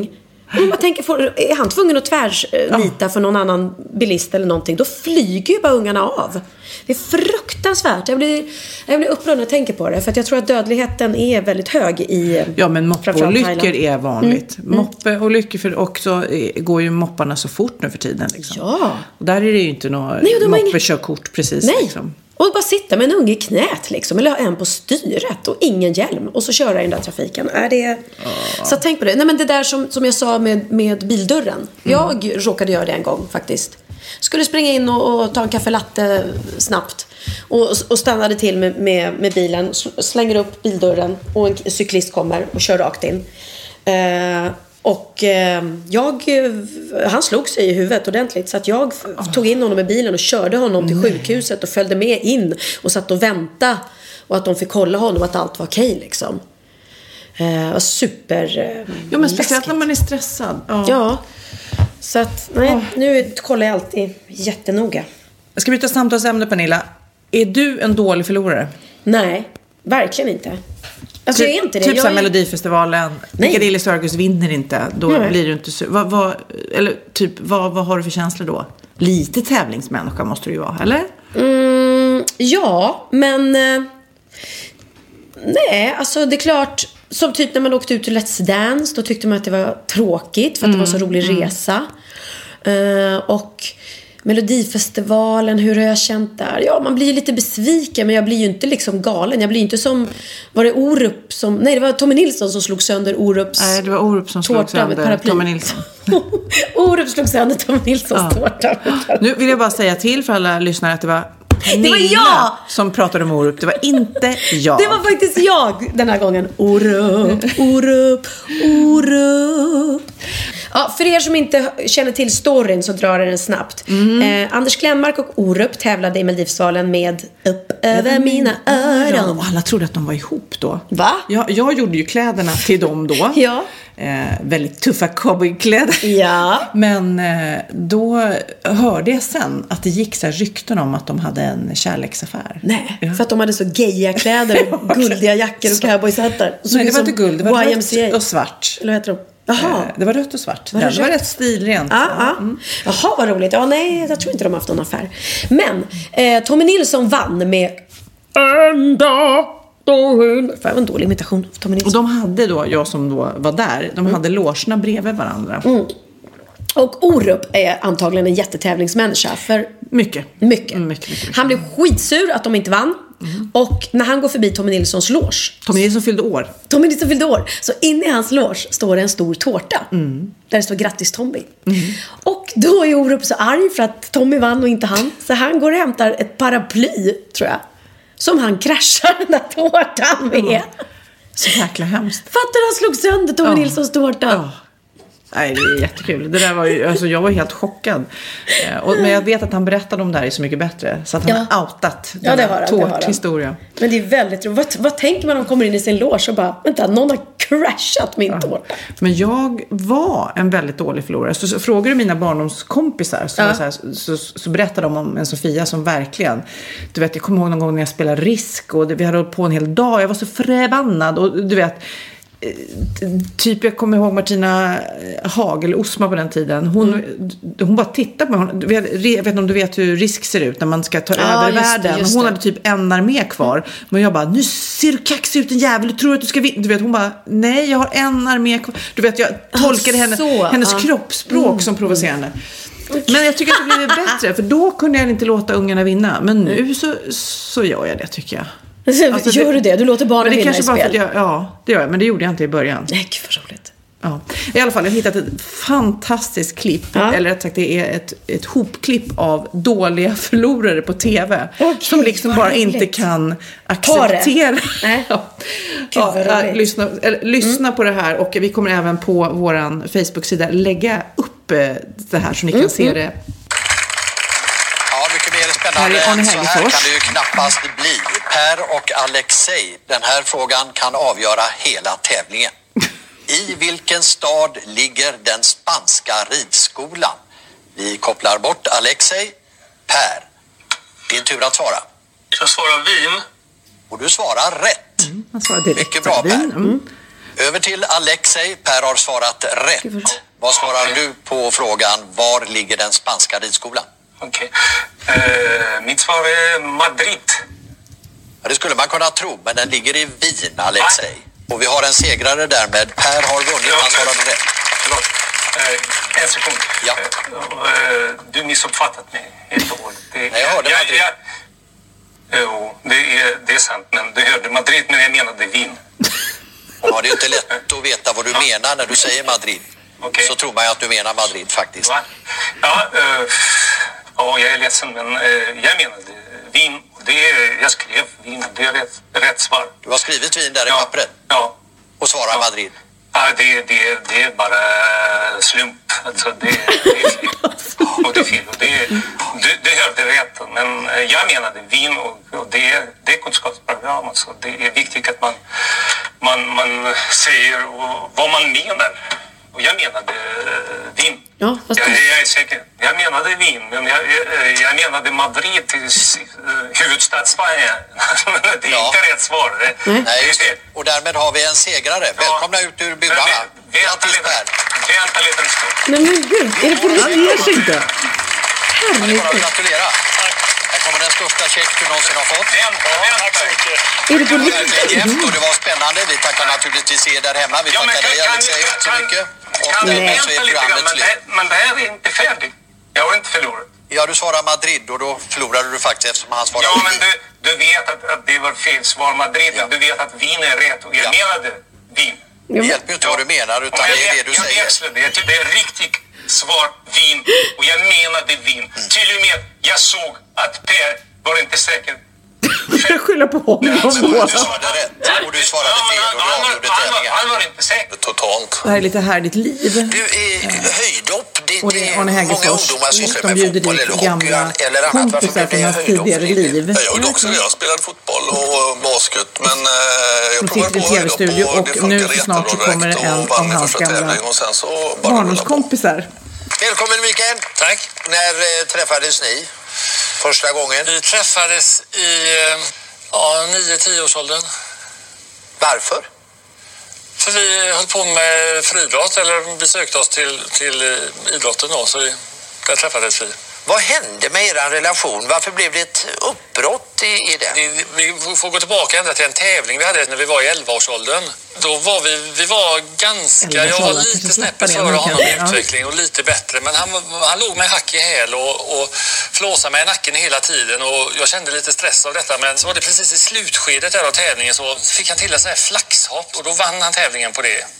D: Om man tänker, får, är han tvungen att tvärsnita ja. för någon annan bilist eller någonting, då flyger ju bara ungarna av. Det är fruktansvärt. Jag blir, jag blir upprörd när jag tänker på det. För att jag tror att dödligheten är väldigt hög i...
C: Ja, men moppeolyckor är vanligt.
D: Mm.
C: Moppeolyckor, för också går ju mopparna så fort nu för tiden. Liksom.
D: Ja.
C: Och där är det ju inte något moppekörkort precis.
D: Nej.
C: Liksom.
D: Och bara sitta med en unge i knät liksom, eller ha en på styret och ingen hjälm och så köra i den där trafiken. Är det... Oh. Så tänk på det. Nej, men det där som, som jag sa med, med bildörren. Mm. Jag råkade göra det en gång faktiskt. Skulle springa in och, och ta en kaffe latte snabbt. Och, och stannade till med, med, med bilen. Slänger upp bildörren och en cyklist kommer och kör rakt in. Eh, och eh, jag, han slog sig i huvudet ordentligt. Så att jag oh. tog in honom i bilen och körde honom till Nej. sjukhuset. Och följde med in och satt och väntade. Och att de fick kolla honom att allt var okej liksom. Eh, super eh,
C: Ja, men speciellt läskigt. När man är stressad.
D: Ja, ja. Så att, nej, oh. nu kollar jag alltid jättenoga.
C: Jag ska byta samtalsämne, Pernilla. Är du en dålig förlorare?
D: Nej, verkligen inte. Alltså
C: typ,
D: jag är inte det.
C: Typ
D: jag
C: som
D: är...
C: Melodifestivalen. Piccadilly Circus vinner inte. Då nej. blir du inte så... Vad, vad, eller typ, vad, vad har du för känslor då? Lite tävlingsmänniska måste du ju vara, eller?
D: Mm, ja, men... Eh, nej, alltså det är klart... Som typ när man åkte ut till Let's Dance, då tyckte man att det var tråkigt för att mm, det var så rolig mm. resa. Uh, och Melodifestivalen, hur har jag känt där? Ja, man blir ju lite besviken, men jag blir ju inte liksom galen. Jag blir ju inte som, var det Orup som, nej det var Tommy Nilsson som slog sönder Orups
C: Nej, det var Orup som slog sönder Tommy Nilsson.
D: Orup slog sönder Tommy Nilssons ja. tårta.
C: Nu vill jag bara säga till för alla lyssnare att det var
D: det var jag
C: som pratade om Orup. Det var inte jag.
D: Det var faktiskt jag den här gången. Orup, Orup, Orup. Ja, för er som inte känner till storyn så drar den snabbt. Mm. Eh, Anders Glenmark och Orup tävlade i Melodifestivalen med Upp över mina öron.
C: Och alla trodde att de var ihop då.
D: Va?
C: Jag, jag gjorde ju kläderna till dem då.
D: Ja.
C: Eh, väldigt tuffa cowboykläder.
D: Ja.
C: Men eh, då hörde jag sen att det gick så här rykten om att de hade en kärleksaffär.
D: Nej, ja. För att de hade så geja kläder och guldiga jackor och cowboyshattar.
C: Nej, det var inte guld, det var
D: Y M C A.
C: rött och svart.
D: Eller vad heter de? Jaha.
C: Det var rött och svart.
D: Var det,
C: det var rätt stilrent.
D: Ah, ah. Mm. Jaha, vad roligt. Ja, nej, jag tror inte de har haft någon affär. Men eh, Tommy Nilsson vann med Ända dagen. Det var en dålig imitation av Tommy Nilsson.
C: Och de hade då, jag som då var där, de mm. hade logerna bredvid varandra.
D: Mm. Och Orup är antagligen en jättetävlingsmänniska. För
C: mycket.
D: Mycket.
C: Mm, mycket, mycket, mycket.
D: Han blev skitsur att de inte vann. Mm. Och när han går förbi Tommy Nilssons loge.
C: Tommy Nilsson fyllde år.
D: Tommy Nilsson fyllde år. Så inne i hans loge står det en stor tårta. Mm. Där det står grattis Tommy. Mm. Och då är Orup så arg för att Tommy vann och inte han. Så han går och hämtar ett paraply, tror jag. Som han kraschar den där tårtan med. Mm.
C: Så jäkla hemskt.
D: Fattar han slog sönder Tommy ja. Nilssons tårta.
C: Ja. Nej, det är jättekul. Det där var ju, alltså jag var helt chockad. Eh, och, men jag vet att han berättade om det här är Så mycket bättre. Så att han ja. har outat den
D: ja, det har
C: tårthistoria.
D: Men det är väldigt roligt. Vad, vad tänker man om de kommer in i sin loge och bara, vänta, någon har crashat min ja. tårta.
C: Men jag var en väldigt dålig förlorare. Så, så frågar du mina barndomskompisar så, ja. så, här, så, så, så berättar de om en Sofia som verkligen, du vet, jag kommer ihåg någon gång när jag spelade Risk och det, vi hade hållit på en hel dag. Jag var så förbannad och du vet, typ jag kommer ihåg Martina Haag eller Osma på den tiden. Hon, mm. hon bara tittade på mig. Hon, jag vet inte om du vet hur Risk ser ut när man ska ta
D: ja,
C: över
D: just
C: världen.
D: det, just
C: hon
D: det.
C: hade typ en armé kvar. Men jag bara, nu ser du kaxig ut en jävel. Du tror att du ska vinna. Du vet, hon bara, nej jag har en armé kvar. Du vet, jag tolkade henne,
D: så,
C: hennes
D: ja.
C: kroppsspråk mm. som provocerande. Men jag tycker att det blev bättre. För då kunde jag inte låta ungarna vinna. Men nu så, så gör jag det, tycker jag.
D: Alltså, gör du det? Du låter barnen vinna i spel?
C: Jag, ja, det gör jag. Men det gjorde jag inte i början.
D: Nej, gud vad roligt.
C: Ja. I alla fall, jag har hittat ett fantastiskt klipp. Ja. Eller rätt sagt, det är ett, ett hopklipp av dåliga förlorare på tv. Okay, som liksom bara roligt. Inte kan acceptera.
D: Nej.
C: Ja. Ja, ja, lyssna eller, lyssna mm. på det här. Och vi kommer även på våran Facebook-sida lägga upp det här så ni kan mm, se mm. det.
I: Spännande. Så här kan det ju knappast bli. Per och Alexej, den här frågan kan avgöra hela tävlingen. I vilken stad ligger den spanska ridskolan? Vi kopplar bort Alexej. Per, din tur att svara.
J: Jag svarar Wien.
I: Och du svarar rätt.
C: Mm, jag svarar direkt.
I: Mycket bra, Per.
C: Mm.
I: Över till Alexej. Per har svarat rätt. Vad svarar okay. du på frågan, var ligger den spanska ridskolan?
J: Okej. Okay. Uh, mitt svar är Madrid.
I: Ja, det skulle man kunna tro, men den ligger i Wien, Alexej. Ah. Och vi har en segrare därmed. Per har vunnit, han svarade rätt.
J: Förlåt. Uh, en sekund.
I: Ja.
J: Uh, uh, du missuppfattat mig helt och hållet.
I: Nej, jag hörde
J: jag,
I: Madrid.
J: Jag, jo, det är, det är sant, men du hörde Madrid, men jag menade Wien.
I: Ja, det är inte lätt att veta vad du ja. menar när du säger Madrid. Okay. Så tror man ju att du menar Madrid faktiskt.
J: Va? Ja, uh, oh, jag är ledsen, men uh, jag menade Wien. Det är, jag skrev Wien, det är rätt, rätt svar.
I: Du har skrivit Wien där i
J: ja.
I: pappret?
J: Ja.
I: Och svarar
J: ja.
I: Madrid?
J: Ja, det, det, det är bara slump. Alltså, det, det är fel. Och det är fel. Och det, det, det hörde rätt. Men jag menade Wien och, och det, är, det är kunskapsprogram. Alltså, det är viktigt att man, man, man säger vad man menar. Och jag menade Wien.
D: Ja,
J: jag, jag är säker. Jag menade Wien, men jag, jag, jag menade Madrid till huvudstad Sverige. Det är ja. inte rätt svar. Det,
I: mm. Nej, just det. Och därmed har vi en segrare. Ja. Välkomna ut ur burarna.
J: Vänta lite. Vänta lite en stund.
D: Men gud, är det på riktigt inte?
I: Herregud. Bara gratulera. Här kommer den största check du någonsin har fått.
J: Vänta, vänta.
D: Är det på riktigt?
I: Och det var spännande. Vi tackar naturligtvis er där hemma. Vi tackar dig, Alexej, så mycket.
J: Kan du vänta lite grann, men det, men det här är inte färdigt. Jag har inte förlorat.
I: Ja, du svarar Madrid och då förlorade du faktiskt eftersom han svarade.
J: Ja, men du, du vet att, att det var fel svar Madrid. Ja. Du vet att Wien är rätt och jag ja. menade Wien.
I: Det hjälper ju inte vad du menar utan det är det du
J: jag
I: säger.
J: Jag det. Det är riktigt svar Wien och jag menade Wien. Mm. Till och med jag såg att Per var inte säker.
C: Jag skyller på honom.
I: Du svarade rätt och du svarade fel och du avgjorde tävlingen.
J: Han var inte säker.
I: Totalt.
C: Det här är lite härligt liv.
I: Du är höjdhopp. Det,
C: och det är Arne Hägerfors som bjuder dit gamla kompisar från hans tidigare liv.
K: Jag gjorde också det. Jag spelade fotboll och basket. Men eh, jag provade på
C: tv-studio och, och nu så snart så kommer en av hans gamla barndomskompisar.
I: Välkommen Mikael.
K: Tack.
I: När eh, träffades ni första gången?
K: Vi träffades i ja, nio till årsåldern.
I: Varför?
K: För vi höll på med friidrott, eller vi sökte oss till, till idrotten då, så vi, där träffades vi.
I: Vad hände med er relation? Varför blev det ett uppbrott i, i den?
K: Det, vi får gå tillbaka ända till en tävling vi hade när vi var i elva-årsåldern. Då var vi, vi var ganska, jag var lite snäppet före honom i utveckling och lite bättre. Men han, han låg med hack i häl och, och flåsade med nacken hela tiden. Och jag kände lite stress av detta. Men så var det precis i slutskedet där av tävlingen så fick han till en sån här flaxhopp. Och då vann han tävlingen på det.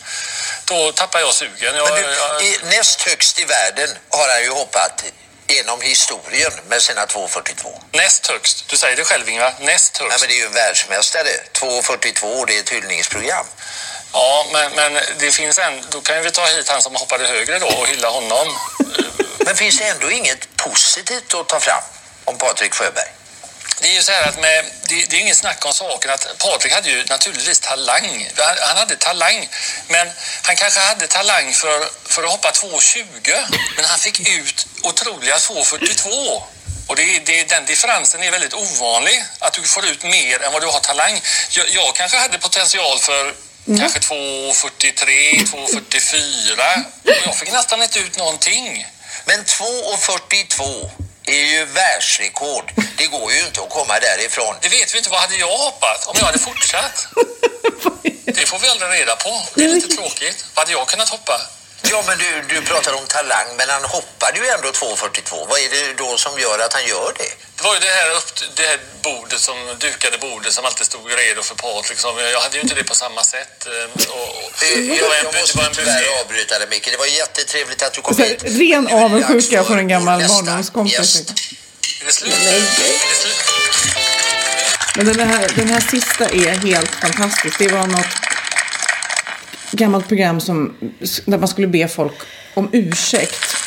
K: Då tappade jag sugen. Jag,
I: men du,
K: jag,
I: i, näst högst i världen har han ju hoppat genom historien med sina två fyrtiotvå.
K: Näst högst. Du säger det själv, Ingvar. Näst högst.
I: Nej, men det är ju en världsmästare. två fyrtiotvå, det är ett hyllningsprogram.
K: Ja, men, men det finns en... Då kan vi ta hit han som hoppade högre då och hylla honom.
I: Men finns det ändå inget positivt att ta fram om Patrik Sjöberg?
K: Det är ju så här att med, det, det är ingen snack om saken att Patrik hade ju naturligtvis talang. Han, han hade talang, men han kanske hade talang för, för att hoppa två tjugo. Men han fick ut otroliga två fyrtiotvå. Och det, det, den differensen är väldigt ovanlig, att du får ut mer än vad du har talang. Jag, jag kanske hade potential för mm. kanske två fyrtiotre, två fyrtiofyra. Och jag fick nästan inte ut någonting.
I: Men två fyrtiotvå är ju världsrekord. Det går ju inte att komma därifrån.
K: Det vet vi inte. Vad hade jag hoppat om jag hade fortsatt? Det får vi aldrig reda på. Det är lite tråkigt. Vad hade jag kunnat hoppa?
I: Ja, men du, du pratar om talang, men han hoppade ju ändå två fyrtiotvå. Vad är det då som gör att han gör det?
K: Det var ju det här, upp, det här bordet som dukade bordet som alltid stod redo för Patrik. Jag hade ju inte det på samma sätt. Och, och,
I: jag, jag, jag måste tyvärr avbryta det, Micke. Det var jättetrevligt att du kom hit.
C: Ren avundsjuka för en gammal barndomskompis.
K: Är det slut? Är det slut?
C: Men den här, den här sista är helt fantastisk. Det var något gammalt program som, där man skulle be folk om ursäkt.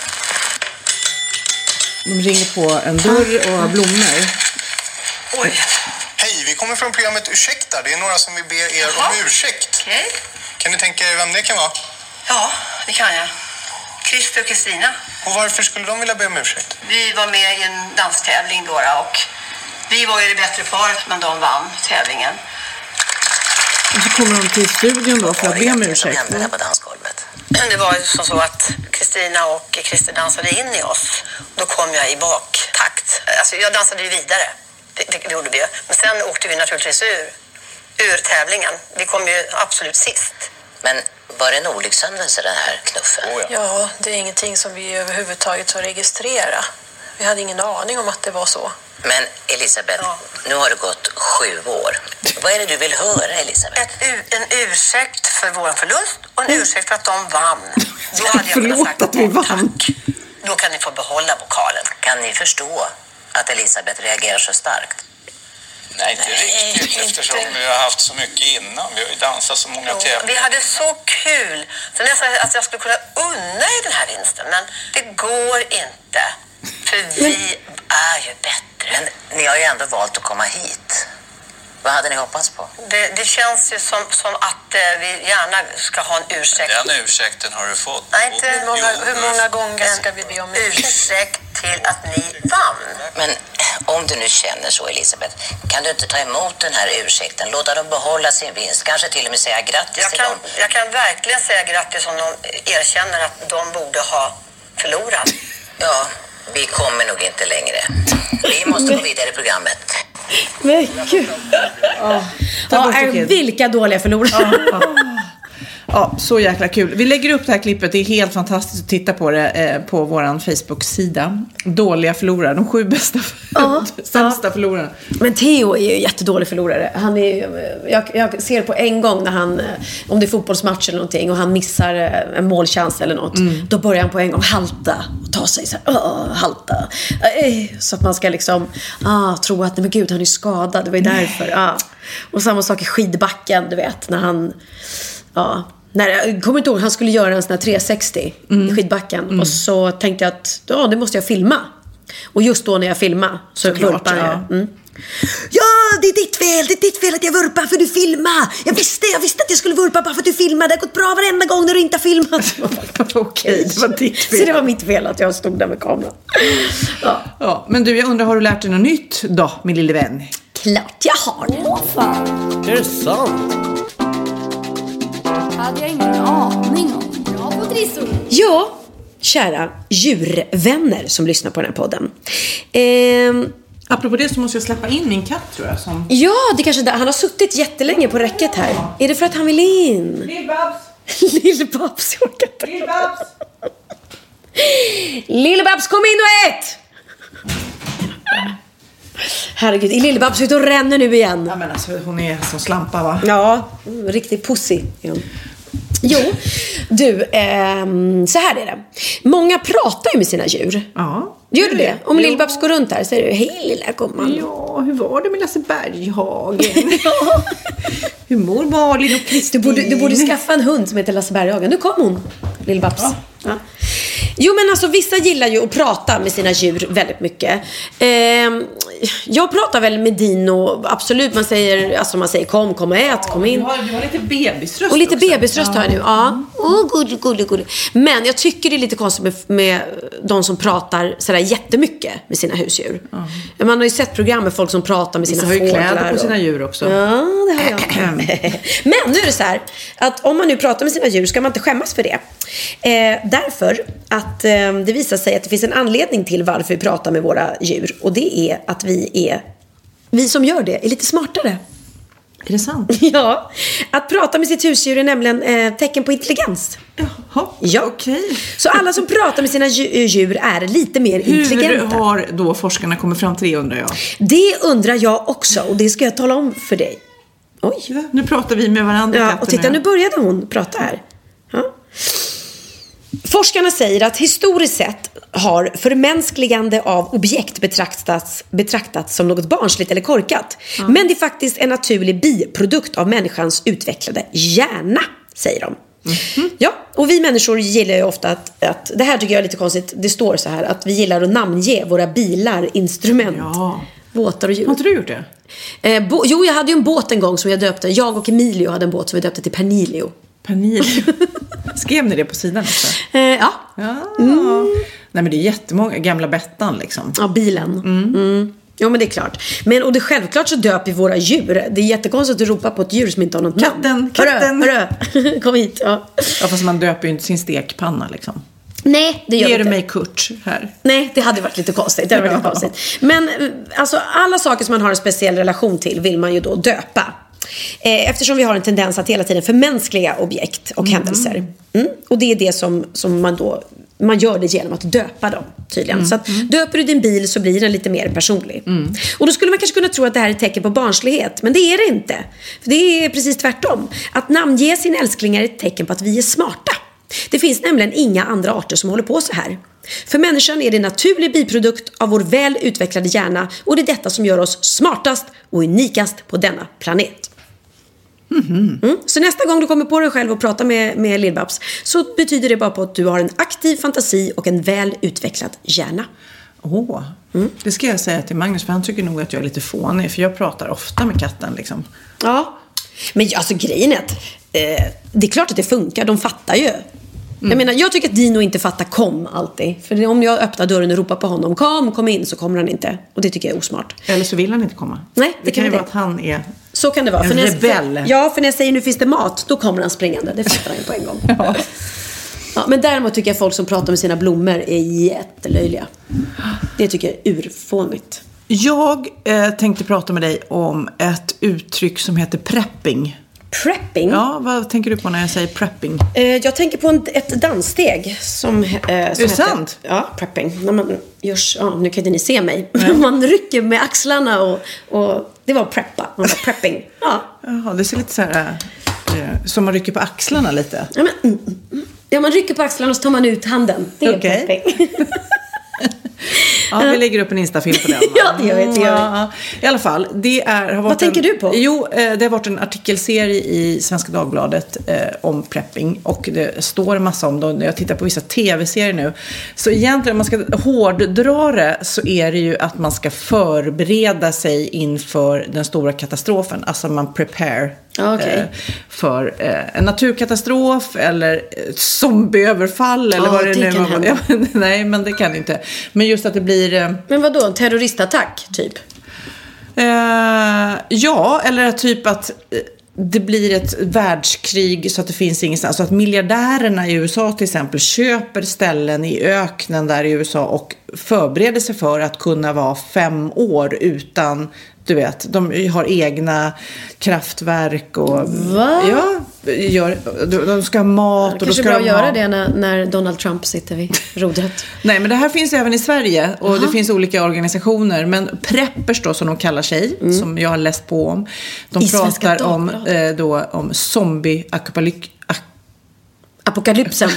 C: De ringer på en dörr och har blommor.
L: Oj. Hej, vi kommer från programmet Ursäkta. Det är några som vill be er Jaha. om ursäkt.
M: Okej.
L: Kan du tänka er vem det kan vara?
M: Ja, det kan jag. Christer och Kristina.
L: Och varför skulle de vilja be om ursäkt?
M: Vi var med i en danstävling då och vi var ju det bättre paret, men de vann tävlingen.
C: Och så kommer de till studion då för att be om ursäkt.
I: Vad hände där på dansgolvet?
M: Det var ju som så att Kristina och Christer dansade in i oss. Då kom jag i baktakt. Alltså jag dansade ju vidare. Det, det gjorde vi. Men sen åkte vi naturligtvis ur, ur tävlingen. Vi kom ju absolut sist.
N: Men var det en olyckshändelse den här knuffen?
O: Oh, ja. ja, det är ingenting som vi överhuvudtaget har registrerat. Vi hade ingen aning om att det var så.
N: Men Elisabeth, ja. Nu har det gått sju år. Vad är det du vill höra, Elisabeth?
M: Ett, en ursäkt för vår förlust och en ursäkt för att de vann. Då hade jag
C: Förlåt sagt, att vi vann.
M: Tack. Då kan ni få behålla vokalen.
N: Kan ni förstå att Elisabeth reagerar så starkt?
J: Nej, inte Nej, riktigt inte. Eftersom vi har haft så mycket innan. Vi har ju dansat så många tävlingar.
M: Vi hade så kul. Så nästan att jag skulle kunna unna i den här vinsten. Men det går inte. För vi är ju bättre.
N: Men ni har ju ändå valt att komma hit. Vad hade ni hoppats på?
M: Det, det känns ju som, som att eh, vi gärna ska ha en ursäkt.
J: Den ursäkten har du fått.
M: Nej, inte,
O: hur, många, hur många gånger ska vi be om ursäkt?
M: Ursäkt till att ni vann.
N: Men om du nu känner så, Elisabeth, kan du inte ta emot den här ursäkten? Låta dem behålla sin vinst. Kanske till och med säga grattis
M: jag
N: till
M: kan,
N: dem.
M: Jag kan verkligen säga grattis om de erkänner att de borde ha förlorat.
N: Ja, vi kommer nog inte längre. Vi måste gå vidare i programmet.
D: Men gud. Oh. Ja, är, vilka dåliga förlorare.
C: Ja, ja. Ja, så jäkla kul. Vi lägger upp det här klippet. Det är helt fantastiskt att titta på det eh, på våran Facebook-sida. Dåliga förlorare. De sju bästa
D: ja,
C: sämsta
D: ja.
C: förlorarna.
D: Men Theo är ju jättedålig förlorare. Han är, jag, jag ser på en gång när han, om det är fotbollsmatch eller någonting och han missar en målchans eller något. Mm. Då börjar han på en gång halta och ta sig så här, åh, halta. Så att man ska liksom ah, tro att, nej men gud, han är skadad. Det var ju därför. Ah. Och samma sak i skidbacken, du vet, när han... Ja, när jag kommer inte ihåg, han skulle göra en sån här trehundrasextio mm. i skidbacken mm. och så tänkte jag att ja, det måste jag filma. Och just då när jag filmar så vurpar jag. Ja. Mm. Ja, det är ditt fel, det är ditt fel att jag vurpar för du filmar. Jag visste, jag visste att jag skulle vurpa bara för att du filmar. Det har gått bra varenda gång när du inte har filmat.
C: Okej, det var ditt fel.
D: Så det var mitt fel att jag stod där med kameran. Ja.
C: Ja, men du, jag undrar, har du lärt dig något nytt då, min lille vän?
D: Klart jag har det.
P: Åh fan.
C: Det är sant.
P: Hade jag ingen aning om. Bra på trissor.
D: Ja, kära djurvänner som lyssnar på den här podden. Ehm,
C: Apropå det så måste jag släppa in min katt, tror jag. Som...
D: Ja, det kanske där. Han har suttit jättelänge på räcket här. Ja. Är det för att han vill in?
C: Lill-Babs!
D: Lill-Babs, jag orkar inte.
C: Lill-Babs!
D: Lill-Babs, kom in och ät! Herregud, är Lill-Babs ute och ränner nu igen?
C: Ja, men alltså, hon är som slampa, va?
D: Ja, riktigt pussy. Ja. Jo, du, eh, så här är det. Många pratar ju med sina djur.
C: Ja.
D: Gör du det? Om Lill-Babs går runt här säger du, hej lilla gumman.
C: Ja, hur var det med Lasse Berghagen? Ja. Hur mår Malin och Kristin?
D: Du borde, du borde skaffa en hund som heter Lasse Berghagen. Nu kom hon, Lill-Babs. Ja. Ja. Jo, men alltså vissa gillar ju att prata med sina djur väldigt mycket. Eh, jag pratar väl med Dino, absolut. Man säger, alltså man säger kom, kom och ät, kom in.
C: Du har, du har lite bebisröst.
D: Och lite
C: också.
D: bebisröst har jag nu, ja. Åh, oh, gullig, gullig, gullig. Men jag tycker det är lite konstigt med, med de som pratar sådär jättemycket med sina husdjur. Mm. Man har ju sett program med folk som pratar med sina fåglar.
C: Vissa har ju kläder på sina djur också.
D: Ja, det har jag. Men nu är det så här, att om man nu pratar med sina djur ska man inte skämmas för det. Eh, därför att eh, det visar sig att det finns en anledning till varför vi pratar med våra djur. Och det är att vi är, vi som gör det är lite smartare.
C: Är det sant?
D: Ja, att prata med sitt husdjur är nämligen eh, tecken på intelligens.
C: Jaha,
D: ja.
C: Okej.
D: Så alla som pratar med sina djur är lite mer
C: Hur
D: intelligenta.
C: Hur har då forskarna kommit fram till det, undrar jag?
D: Det undrar jag också, och det ska jag tala om för dig. Oj.
C: Ja, nu pratar vi med varandra.
D: Ja, och titta, nu började hon prata här. Ja. Forskarna säger att historiskt sett har förmänskligande av objekt betraktats, betraktats som något barnsligt eller korkat. Ja. Men det är faktiskt en naturlig biprodukt av människans utvecklade hjärna, säger de. Mm-hmm. Ja, och vi människor gillar ju ofta att, att, det här tycker jag är lite konstigt, det står så här, att vi gillar att namnge våra bilar, instrument, ja. båtar och djur.
C: Har inte du gjort det?
D: Eh, bo, jo, jag hade ju en båt en gång som jag döpte, jag och Emilio hade en båt som vi döpte till Pernilio.
C: Pernilio. Skrev ni det på sidan också?
D: Eh, ja.
C: ja. Mm. Nej, men det är jättemånga gamla Bettan liksom.
D: Ja, bilen. Mm. Mm. Ja, men det är klart. Men, och det självklart så döper vi våra djur. Det är jättekonstigt att ropa på ett djur som inte har något namn.
C: Katten, katten.
D: Hörö, hörö. Kom hit, ja.
C: Ja, fast man döper ju inte sin stekpanna liksom.
D: Nej, det gör
C: Ger
D: inte.
C: du mig Kurt här?
D: Nej, det hade varit lite konstigt. Det hade varit lite konstigt. Men alltså, alla saker som man har en speciell relation till vill man ju då döpa. Eftersom vi har en tendens att hela tiden förmänskliga objekt och mm. händelser. Mm. Och det är det som, som man då man gör det genom att döpa dem tydligen. Mm. Så att döper du din bil så blir den lite mer personlig. Mm. Och då skulle man kanske kunna tro att det här är ett tecken på barnslighet. Men det är det inte. För det är precis tvärtom. Att namnge sin älskling är ett tecken på att vi är smarta. Det finns nämligen inga andra arter som håller på så här. För människan är det en naturlig biprodukt av vår väl utvecklade hjärna. Och det är detta som gör oss smartast och unikast på denna planet. Mm-hmm. Mm. Så nästa gång du kommer på dig själv och pratar med, med Lill-Babs, så betyder det bara på att du har en aktiv fantasi och en väl utvecklad hjärna.
C: Åh, oh, mm. det ska jag säga till Magnus, för han tycker nog att jag är lite fånig, för jag pratar ofta med katten liksom.
D: Ja, men alltså grejen är att eh, det är klart att det funkar, de fattar ju. Mm. Jag menar, jag tycker att Dino inte fattar kom alltid. För om jag öppnar dörren och ropar på honom, kom, kom in, så kommer han inte. Och det tycker jag är osmart.
C: Eller så vill han inte komma.
D: Nej, det,
C: det kan ju vara
D: det.
C: att han är
D: så kan det vara.
C: en
D: för när
C: rebell.
D: Jag, ja, för när jag säger nu finns det mat, då kommer han springande. Det fattar han ju på en gång.
C: Ja.
D: Ja, men däremot tycker jag folk som pratar med sina blommor är jättelöjliga. Det tycker jag är urfånigt.
C: Jag eh, tänkte prata med dig om ett uttryck som heter prepping.
D: Prepping?
C: Ja, vad tänker du på när jag säger prepping?
D: Eh, jag tänker på en, ett danssteg som, eh, som
C: är det sant?
D: Ja, prepping. När man görs, ja, nu kan inte ni se mig. Ja. Man rycker med axlarna och, och det var preppa. Man var prepping. Ja.
C: Jaha, det ser lite så här eh, som man rycker på axlarna lite.
D: Ja, men, mm, mm. ja, man rycker på axlarna och så tar man ut handen. Det är okay. Prepping.
C: Ja, vi lägger upp en Insta-film på den.
D: Ja, det gör vi, det gör
C: vi. I alla fall, det är, har varit
D: Vad tänker
C: en,
D: du på?
C: Jo, det har varit en artikelserie i Svenska Dagbladet eh, om prepping. Och det står en massa om det. När jag tittar på vissa tv-serier nu. Så egentligen, om man ska hårddra det, så är det ju att man ska förbereda sig inför den stora katastrofen. Alltså man prepare. Okay. Eh, för eh, en naturkatastrof eller zombieöverfall eller oh, vad det, det nu kan hända. Ja, nej, men det kan inte. Men just att det blir eh,
D: men vad då, en terroristattack typ?
C: Eh, ja, eller typ att eh, det blir ett världskrig så att det finns ingenstans. Så att miljardärerna i U S A till exempel köper ställen i öknen där i U S A och förbereder sig för att kunna vara fem år utan, du vet, de har egna kraftverk och
D: Va?
C: Ja, gör, de ska ha mat och
D: kanske
C: då ska
D: bra
C: de
D: göra
C: ha...
D: det när, när Donald Trump sitter vid rodret.
C: Nej, men det här finns även i Sverige och Aha. det finns olika organisationer, men preppers då som de kallar sig, mm. som jag har läst på om. De I pratar om eh, då om zombie-apokalypsen.
D: Apokalypsen.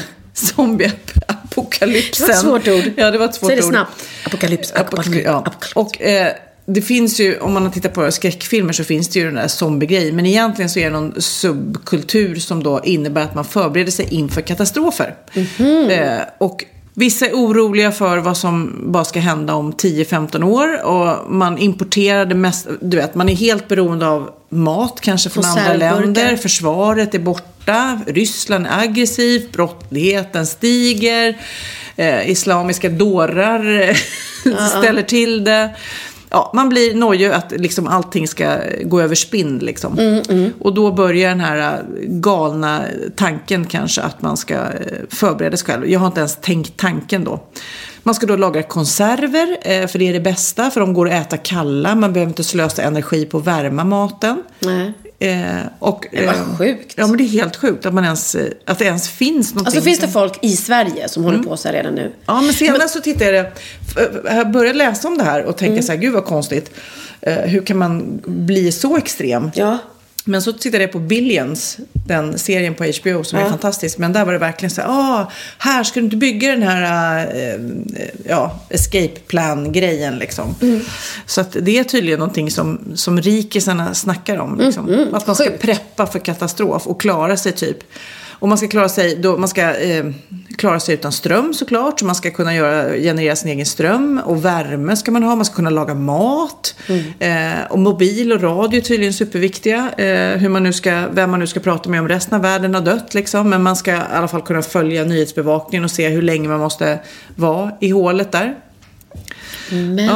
C: Zombie-apokalypsen.
D: Det var ett svårt ord.
C: Ja, det var ett svårt
D: Säg det
C: ord.
D: snabbt. Apokalyps. Apokalyps.
C: Ja. Och eh, det finns ju, om man har tittat på skräckfilmer så finns det ju den där zombie-grejen. Men egentligen så är det någon subkultur som då innebär att man förbereder sig inför katastrofer. Mm-hmm. Eh, och vissa är oroliga för vad som bara ska hända om tio femton år. Och man importerar det mest, du vet, man är helt beroende av mat kanske från andra länder. Försvaret är borta, Ryssland är aggressivt, brottsligheten stiger, eh, islamiska dårar ställer till det. Ja, man blir nojig att liksom allting ska gå över spinn liksom. Mm, mm. Och då börjar den här galna tanken kanske att man ska förbereda sig själv. Jag har inte ens tänkt tanken då. Man ska då lagra konserver, för det är det bästa, för de går att äta kalla. Man behöver inte slösa energi på att värma maten.
D: Nej.
C: Eh, och,
D: det var eh, sjukt.
C: Ja, men det är helt sjukt att, man ens, att det ens finns någonting.
D: Alltså finns det folk i Sverige som mm. håller på så här redan nu?
C: Ja, men senare men... så tittade jag, jag började läsa om det här och tänkte mm. så här, gud vad konstigt. Eh, hur kan man bli så extrem? Ja. Men så tittade jag på Billions, den serien på H B O som ja. är fantastisk. Men där var det verkligen så här, ah, här ska du inte bygga den här äh, ja, escape plan-grejen liksom. Mm. Så att det är tydligen någonting som, som rikisarna snackar om. Liksom. Mm, mm. Att man ska Sjukt. preppa för katastrof och klara sig typ. Och man ska klara sig, då, man ska eh, klara sig utan ström såklart. Så man ska kunna göra, generera sin egen ström. Och värme ska man ha. Man ska kunna laga mat. Mm. Eh, och mobil och radio är tydligen superviktiga. Eh, hur man nu ska, vem man nu ska prata med om resten av världen har dött. Liksom. Men man ska i alla fall kunna följa nyhetsbevakningen och se hur länge man måste vara i hålet där.
D: Men,
C: ja.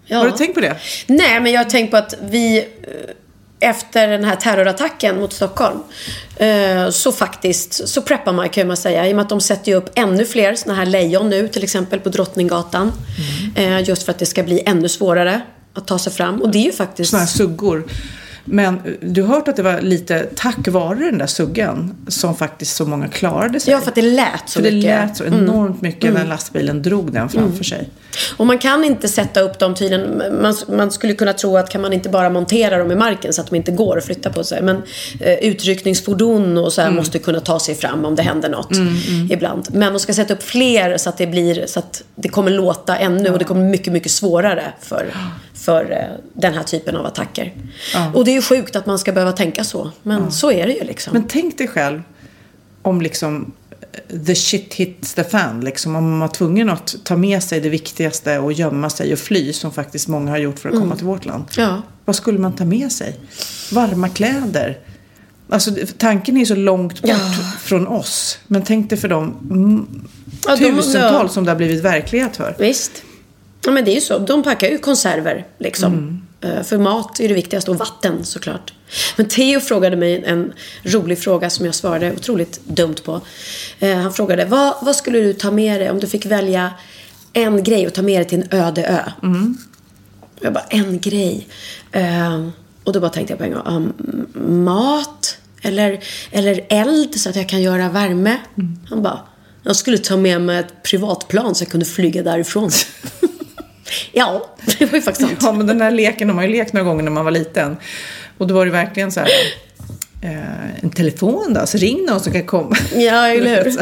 D: Ja.
C: Har du tänkt på det?
D: Nej, men jag har tänkt på att vi efter den här terrorattacken mot Stockholm så faktiskt så preppar man, kan man säga, i och med att de sätter ju upp ännu fler såna här lejon nu, till exempel på Drottninggatan, mm. just för att det ska bli ännu svårare att ta sig fram. Och det är ju faktiskt
C: såna här suggor. Men du har hört att det var lite tack vare den där suggan som faktiskt så många klarade sig.
D: Ja, för att det lät så
C: för
D: mycket.
C: det lät så enormt mm. mycket när
D: mm.
C: lastbilen drog den framför mm. sig.
D: Och man kan inte sätta upp dem tydligen. Man, man skulle kunna tro att kan man inte bara montera dem i marken så att de inte går att flytta på sig. Men eh, utryckningsfordon och så här mm. måste kunna ta sig fram om det händer något mm, mm. ibland. Men de ska sätta upp fler så att det blir så att det kommer låta ännu ja. och det kommer mycket, mycket svårare för, för eh, den här typen av attacker. Ja. Och det är ju sjukt att man ska behöva tänka så. Men ja. så är det ju liksom.
C: Men tänk dig själv om liksom the shit hits the fan, liksom, om man var tvungen att ta med sig det viktigaste och gömma sig och fly, som faktiskt många har gjort för att komma mm. till vårt land.
D: Ja.
C: Vad skulle man ta med sig? Varma kläder. Alltså tanken är så långt bort ja. från oss. Men tänk dig för dem m- ja, tusentals de, som det har blivit verklighet för.
D: Visst. Ja, men det är ju så. De packar ju konserver liksom. Mm. För mat är det viktigaste, och vatten såklart. Men Theo frågade mig en rolig fråga som jag svarade otroligt dumt på. Han frågade, vad, vad skulle du ta med dig om du fick välja en grej och ta med dig till en öde ö?
C: Mm.
D: Jag bara, en grej. Och då bara tänkte jag på en gång, um, mat eller, eller eld så att jag kan göra värme. Mm. Han bara, jag skulle ta med mig ett privatplan så jag kunde flyga därifrån. Ja, det var ju faktiskt sant.
C: Ja, men den här leken, de har ju lekt några gånger när man var liten. Och då var det verkligen så här, eh, en telefon då, så ring någon som kan komma.
D: Ja, eller hur?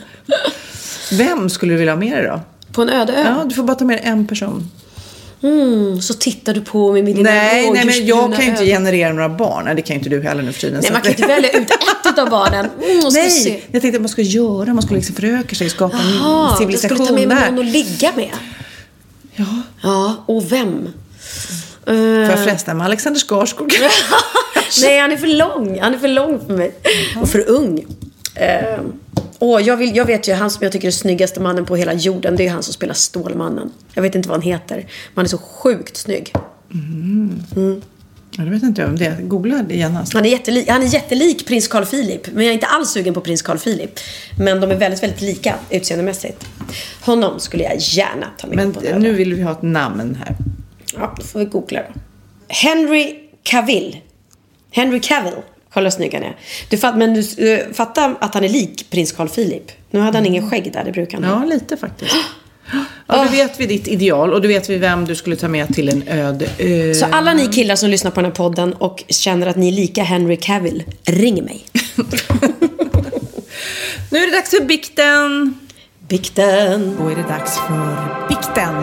C: Vem skulle du vilja ha med dig då?
D: På en öde ö?
C: Ja, du får bara ta med en person.
D: Mm, så tittar du på mig med dina
C: Nej, nej men jag kan ju inte generera några barn. Nej, det kan ju inte du heller nu för tiden.
D: Nej, man kan inte välja ut ett av barnen. Mm,
C: nej,
D: se.
C: jag tänkte att man ska göra, man skulle liksom föröka sig, skapa
D: Aha,
C: en civilisation där.
D: Jag skulle ta med någon att ligga med.
C: Ja.
D: Ja, och vem?
C: Får jag förresten med Alexander Skarsgård?
D: Nej, han är för lång. Han är för lång för mig. Mm. Och för ung. Uh, och jag, vill, jag vet ju, han som jag tycker är snyggaste mannen på hela jorden, det är han som spelar Stålmannen. Jag vet inte vad han heter. Men han är så sjukt snygg.
C: Mm.
D: Mm.
C: Ja, det vet inte jag om det. Googla det igen. Alltså.
D: Han är jättelik, han är jättelik prins Carl Philip. Men jag är inte alls sugen på prins Carl Philip. Men de är väldigt, väldigt lika utseendemässigt. Honom skulle jag gärna ta med.
C: Men
D: på
C: nu vill vi ha ett namn här.
D: Ja, då får vi googla då. Henry Cavill. Henry Cavill. Kolla snygg han är. Du fatt, men du uh, fattar att han är lik prins Carl Philip. Nu hade han mm. ingen skägg där, det brukar han.
C: Ja, lite faktiskt. Ja, då vet vi ditt ideal och då vet vi vem du skulle ta med till en öde ö.
D: Så alla ni killar som lyssnar på den här podden och känner att ni är lika Henry Cavill, ring mig.
C: Nu är det dags för bikten.
D: Bikten.
C: Då är det dags för bikten.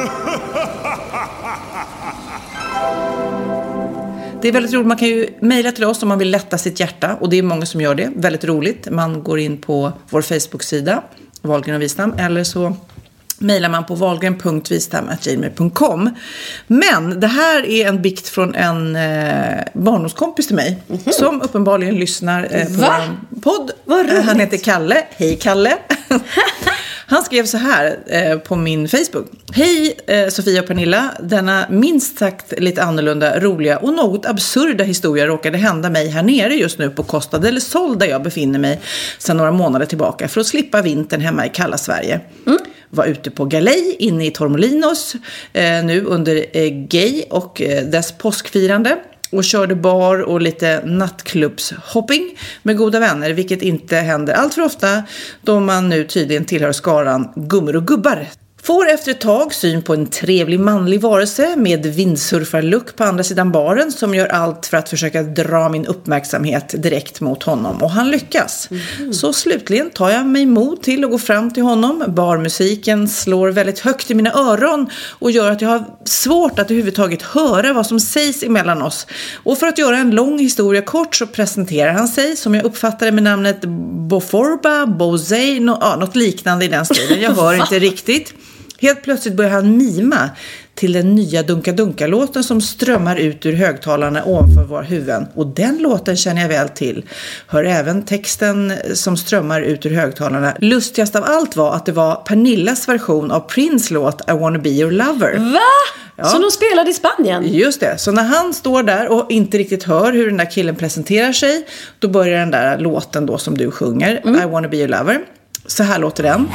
C: Det är väldigt roligt, man kan ju mejla till oss om man vill lätta sitt hjärta, och det är många som gör det, väldigt roligt. Man går in på vår Facebook-sida Wahlgren och Wistam, eller så mejlar man på wahlgren punkt wistam at gmail punkt com. Men det här är en bikt från en eh, barndomskompis till mig mm-hmm. som uppenbarligen lyssnar eh, på vår podd. Eh, han heter Kalle. Hej Kalle. Han skrev så här eh, på min Facebook. Hej eh, Sofia och Pernilla. Denna minst sagt lite annorlunda, roliga och något absurda historia råkade hända mig här nere just nu på Costa del Sol, där jag befinner mig sedan några månader tillbaka för att slippa vintern hemma i kalla Sverige. Mm. Var ute på galej inne i Torremolinos eh, nu under eh, gay och eh, dess påskfirande. Och körde bar och lite nattklubbshopping med goda vänner, vilket inte händer allt för ofta då man nu tydligen tillhör skaran gummor och gubbar. Får efter ett tag syn på en trevlig manlig varelse med vindsurfarlook på andra sidan baren som gör allt för att försöka dra min uppmärksamhet direkt mot honom, och han lyckas. Mm. Så slutligen tar jag mig mod till att gå fram till honom. Barmusiken slår väldigt högt i mina öron och gör att jag har svårt att överhuvudtaget höra vad som sägs emellan oss. Och för att göra en lång historia kort så presenterar han sig, som jag uppfattade med namnet Boforba, Bozey, no, ja, något liknande i den stilen. Jag hör inte riktigt. Helt plötsligt börjar han mima till den nya Dunka-Dunka-låten som strömmar ut ur högtalarna ovanför våra huvuden. Och den låten känner jag väl till. Hör även texten som strömmar ut ur högtalarna. Lustigast av allt var att det var Pernillas version av Prince låt I wanna be your lover.
D: Va?
C: Ja.
D: Så de spelade i Spanien?
C: Just det. Så när han står där och inte riktigt hör hur den där killen presenterar sig, då börjar den där låten då som du sjunger, mm. I wanna be your lover. Så här låter den.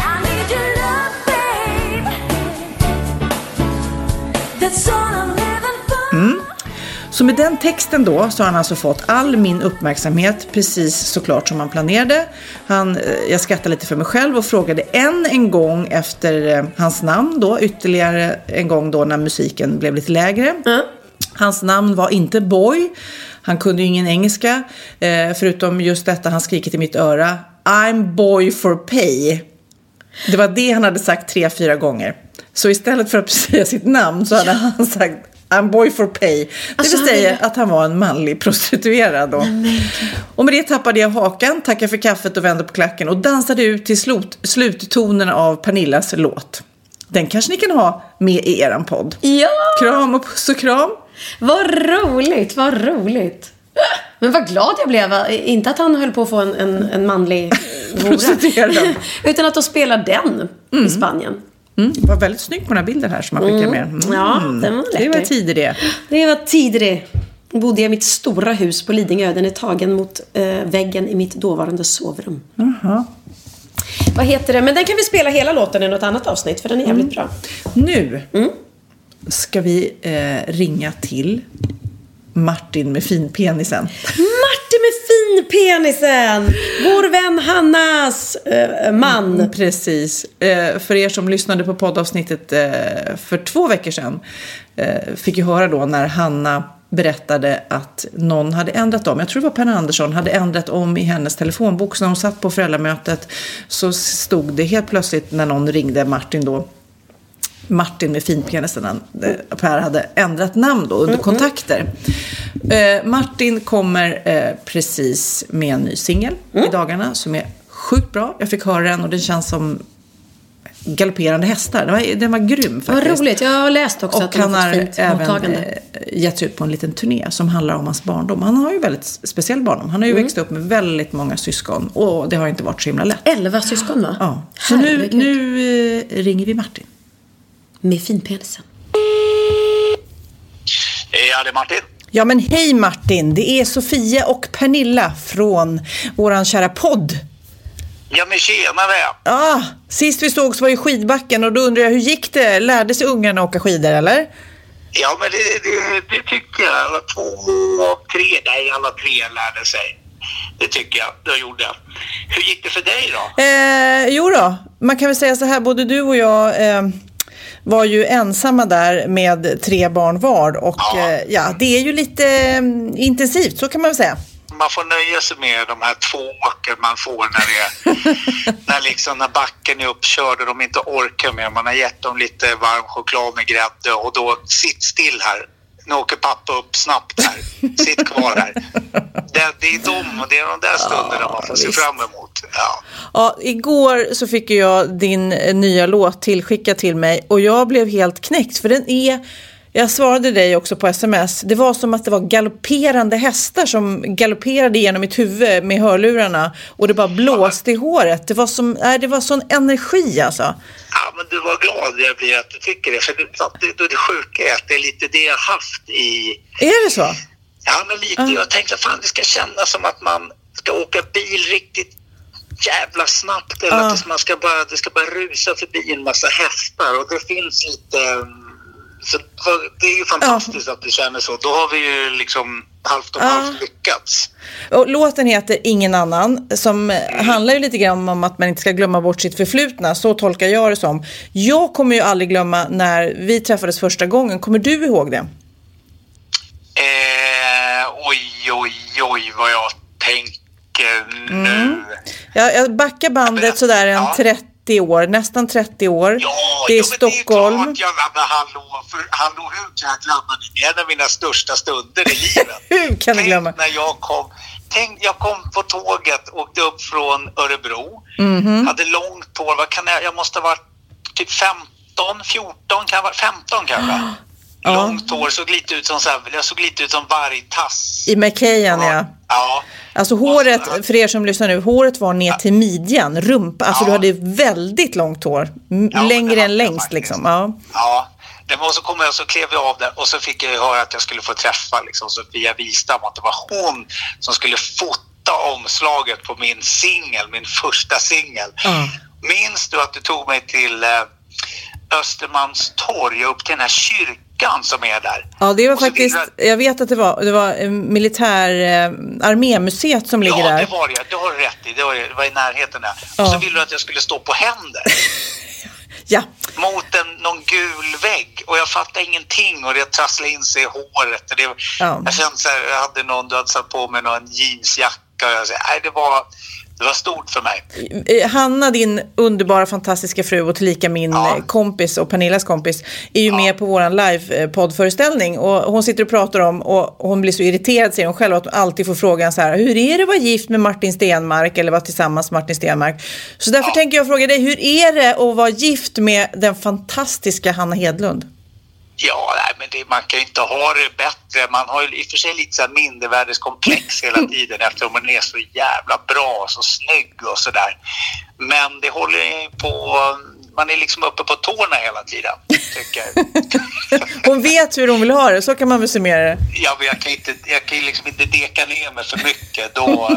C: Mm. Så med den texten då så har han alltså fått all min uppmärksamhet precis såklart som han planerade. Han, jag skrattade lite för mig själv och frågade än en gång efter eh, hans namn då, ytterligare en gång då när musiken blev lite lägre. Mm. Hans namn var inte Boy. Han kunde ju ingen engelska eh, förutom just detta han skrikit i mitt öra. I'm boy for pay. Det var det han hade sagt tre, fyra gånger. Så istället för att säga sitt namn så hade han sagt I'm boy for pay. Det alltså, vill säga hade... att han var en manlig prostituerad då. Nej, och med det tappade jag hakan, tackade för kaffet och vände på klacken och dansade ut till slut, sluttonerna av Pernillas låt. Den kanske ni kan ha med i eran podd.
D: Ja!
C: Kram och puss och kram.
D: Vad roligt, vad roligt. Men vad glad jag blev. Inte att han höll på att få en, en, en manlig prostituerad. Utan att de spelar den mm. i Spanien.
C: Mm. Det var väldigt snyggt på den här bilden här som man skickade med. Mm.
D: Ja, den var läcker.
C: Det var tider det.
D: Det var tider det. Bodde jag i mitt stora hus på Lidingö. Den är tagen mot eh, väggen i mitt dåvarande sovrum.
C: Jaha.
D: Vad heter det? Men den kan vi spela hela låten i något annat avsnitt. För den är jävligt mm. bra.
C: Nu
D: mm.
C: ska vi eh, ringa till Martin med finpenisen.
D: Martin med finpenisen! Vår vän Hannas eh, man.
C: Mm, precis. Eh, för er som lyssnade på poddavsnittet eh, för två veckor sedan eh, fick ju höra då när Hanna berättade att någon hade ändrat om. Jag tror det var Penna Andersson hade ändrat om i hennes telefonbok. Så när hon satt på föräldramötet så stod det helt plötsligt när någon ringde Martin då. Martin med finpenisen. Per hade ändrat namn då under kontakter. Eh, Martin kommer eh, precis med en ny singel mm. i dagarna som är sjukt bra. Jag fick höra den och den känns som galopperande hästar. Den var, den var grym faktiskt.
D: Vad roligt, jag har läst också
C: och
D: att han har fått fint
C: även
D: mottagande.
C: gett sig ut på en liten turné som handlar om hans barndom. Han har ju väldigt speciell barndom. Han har ju mm. växt upp med väldigt många syskon och det har inte varit så himla lätt.
D: Elva syskon va?
C: Ja. Så nu, nu eh, ringer vi Martin.
D: Med finpenisen.
Q: Ja, det är Martin.
C: Ja, men hej Martin. Det är Sofia och Pernilla från våran kära podd.
Q: Ja, men tjenare.
C: Ah, sist vi sågs var i skidbacken och då undrar jag, hur gick det? Lärde sig ungarna åka skidor, eller?
Q: Ja, men det, det, det tycker jag. Alla två och tre, nej, alla tre lärde sig. Det tycker jag, det gjorde jag. Hur gick det för dig då?
C: Eh, jo då, man kan väl säga så här, både du och jag... Eh, var ju ensamma där med tre barn var och ja, eh, ja det är ju lite eh, intensivt, så kan man väl säga.
Q: Man får nöja sig med de här två åker man får när det är när liksom när backen är uppkörd och de inte orkar mer. Man har gett dem lite varm choklad med grädde och då sitt still här. Nu åker pappa upp snabbt här. Sitt kvar här. Det, det är de och det är de där stunderna ja, man får se fram emot. Ja.
C: Ja, igår så fick jag din nya låt tillskickad till mig och jag blev helt knäckt för den är, jag svarade dig också på sms, det var som att det var galopperande hästar som galopperade genom mitt huvud med hörlurarna och det bara blåste i håret. Det var som, nej, det var sån energi alltså.
Q: Ja, men du var glad jag blir att du tycker det. För det, det, det sjuka är att det är lite det jag haft i...
C: Är det så?
Q: Ja, men lite. Uh. Jag tänkte fan det ska kännas som att man ska åka bil riktigt jävla snabbt. Eller uh. att man ska bara, det ska bara rusa förbi en massa hästar. Och det finns lite... Så det är ju fantastiskt uh. att det känns så. Då har vi ju liksom halvt och uh. halvt lyckats.
C: Och låten heter Ingen annan, som mm. handlar ju lite grann om att man inte ska glömma bort sitt förflutna. Så tolkar jag det som. Jag kommer ju aldrig glömma när vi träffades första gången. Kommer du ihåg det?
Q: Eh, oj, oj, oj vad jag tänker nu. Mm.
C: Jag, jag backar bandet sådär en ja. trettio år, nästan trettio år.
Q: Ja,
C: det är
Q: ja,
C: Stockholm.
Q: Det är klart, ja, men hallå, för, hallå, hur kan jag glömma det? Det är en av mina största stunder i livet.
C: Hur kan du glömma?
Q: När jag kom, tänk, jag kom på tåget, åkte upp från Örebro.
C: Mm-hmm.
Q: Hade långt hår, vad kan jag, jag måste ha varit typ femton tretton, fjorton, kan vara femton kanske.
C: Ja.
Q: Långt hår, såg lite ut som så här, jag såg lite ut som vargtass.
C: I McKayan, ja.
Q: Ja.
C: Alltså håret, för er som lyssnar nu, håret var ner till midjan, rumpa. Alltså ja. Du hade väldigt långt hår. M- ja, längre än längst liksom. Ja.
Q: Ja. Och så kom jag, så klev jag av där och så fick jag höra att jag skulle få träffa liksom Sofia Wistam, att det var hon som skulle fota omslaget på min singel, min första singel. Mm. Minns du att du tog mig till eh, Östermalmstorg, upp till den här kyrkan som är där?
C: Ja, det var faktiskt, jag... jag vet att det var, det var militär eh, armémuseet som ligger
Q: ja,
C: där.
Q: Ja, det var det. Du har rätt i. Det var, det var i närheten där. Ja. Och så ville du att jag skulle stå på händer.
C: Ja.
Q: Mot en, någon gul vägg. Och jag fattade ingenting. Och det trasslade in sig i håret. Och det, ja. Jag kände så här, jag hade någon, du hade satt på mig någon jeansjacka. Och jag sa, nej, det var... Det var stort för mig.
C: Hanna, din underbara, fantastiska fru och tillika min ja. kompis och Pernillas kompis, är ju ja. med på våran live-poddföreställning. Och hon sitter och pratar om, och hon blir så irriterad, säger hon själv, att hon alltid får frågan så här: hur är det att vara gift med Martin Stenmark eller vara tillsammans med Martin Stenmark? Så därför ja. tänker jag fråga dig, hur är det att vara gift med den fantastiska Hanna Hedlund?
Q: Ja, nej, men det, man kan ju inte ha det bättre. Man har ju i och för sig lite så här mindervärdeskomplex hela tiden eftersom man är så jävla bra, så snygg och sådär. Men det håller ju på... Man är liksom uppe på tårna hela tiden, tycker jag.
C: Hon vet hur hon vill ha det, så kan man väl summera det.
Q: Ja, men jag kan, inte, jag kan liksom inte deka ner mig för mycket. Då...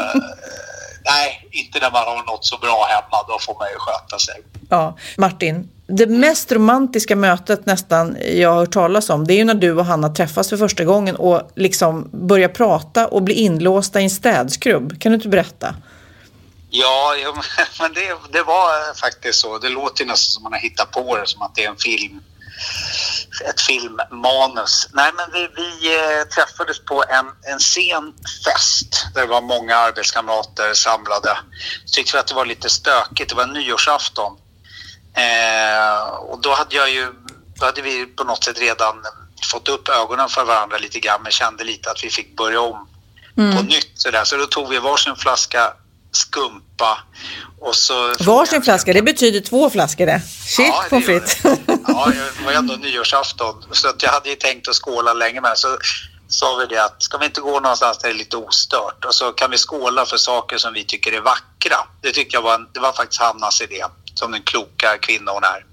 Q: nej, inte när man har något så bra hemma. Då får man ju sköta sig.
C: Ja, Martin... Det mest romantiska mötet nästan jag har hört talas om, det är ju när du och Hanna träffas för första gången och liksom börjar prata och blir inlåsta i en städskrubb. Kan du inte berätta?
Q: Ja, men det, det var faktiskt så. Det låter nästan som man har hittat på det, som att det är en film, ett filmmanus. Nej, men vi, vi träffades på en, en sen fest där det var många arbetskamrater samlade. Så tyckte vi att det var lite stökigt. Det var en nyårsafton. Eh, och då hade jag ju då hade vi på något sätt redan fått upp ögonen för varandra lite grann, men kände lite att vi fick börja om mm. på nytt så där. Så då tog vi varsin flaska skumpa och så
C: varsin flaska, det betyder två flaskor det. Shit, ja, pommes frites.
Q: Ja, det var ändå nyårsafton så att jag hade ju tänkt att skåla länge, men så sa vi det att ska vi inte gå någonstans där det är lite ostört och så kan vi skåla för saker som vi tycker är vackra. Det tycker jag var en, det var faktiskt Hannas idé, som den kloka kvinna hon är.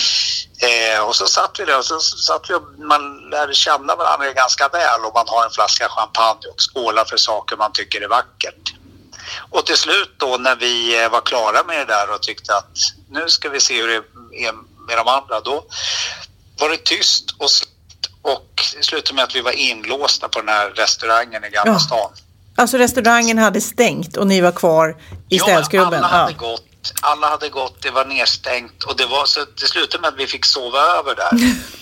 Q: Eh, och så satt vi där och så satt vi och man lärde känna varandra ganska väl och man har en flaska champagne och skålar för saker man tycker är vackert. Och till slut då när vi var klara med det där och tyckte att nu ska vi se hur det är med de andra, då var det tyst och och det slutade med att vi var inlåsta på den här restaurangen i Gamla ja. stan.
C: Alltså restaurangen hade stängt och ni var kvar i städskrubben?
Q: Ja, alla hade ja. gått. Alla hade gått, det var nedstängt och det var så det slutade med att vi fick sova över där.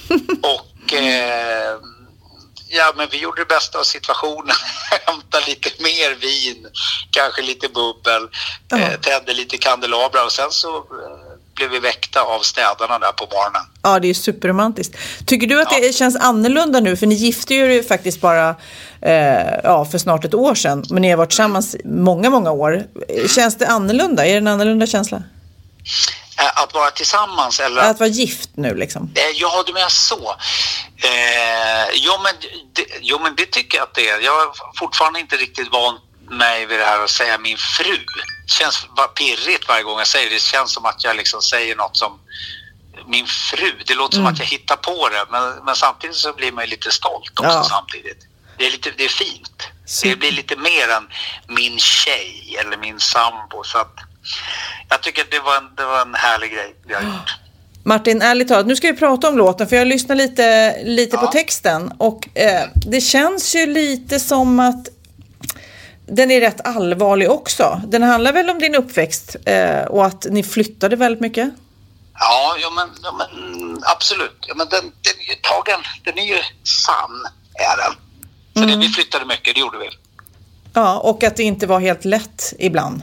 Q: och eh, ja, men vi gjorde det bästa av situationen. Hämtade lite mer vin, kanske lite bubbel, ja. eh, tände lite kandelabra och sen så eh, blev vi väckta av städarna där på morgonen.
C: Ja, det är superromantiskt. Tycker du att ja. det känns annorlunda nu? För ni gifte ju faktiskt bara eh, ja, för snart ett år sedan. Men ni har varit tillsammans många, många år. Känns det annorlunda? Är det en annorlunda känsla?
Q: Att vara tillsammans eller?
C: Att vara gift nu liksom.
Q: Ja, du menar så. Eh, jo, men det, jo, men det tycker jag att det är. Jag är fortfarande inte riktigt van mig vid det här att säga min fru. Det känns bara pirrigt varje gång jag säger det. Det känns som att jag liksom säger något som min fru. Det låter mm. som att jag hittar på det. Men, men samtidigt så blir man lite stolt också ja. samtidigt. Det är, lite, det är fint. Så. Det blir lite mer än min tjej eller min sambo. Så att jag tycker att det var en, det var en härlig grej vi har gjort.
C: Martin, ärligt talat, nu ska vi prata om låten för jag lyssnar lite, lite ja. på texten och eh, det känns ju lite som att den är rätt allvarlig också. Den handlar väl om din uppväxt eh, och att ni flyttade väldigt mycket?
Q: Ja, ja, men, ja men absolut. Ja, men den, den, är tagen, den är ju sann, är den. Så mm. det, vi flyttade mycket, det gjorde vi.
C: Ja, och att det inte var helt lätt ibland.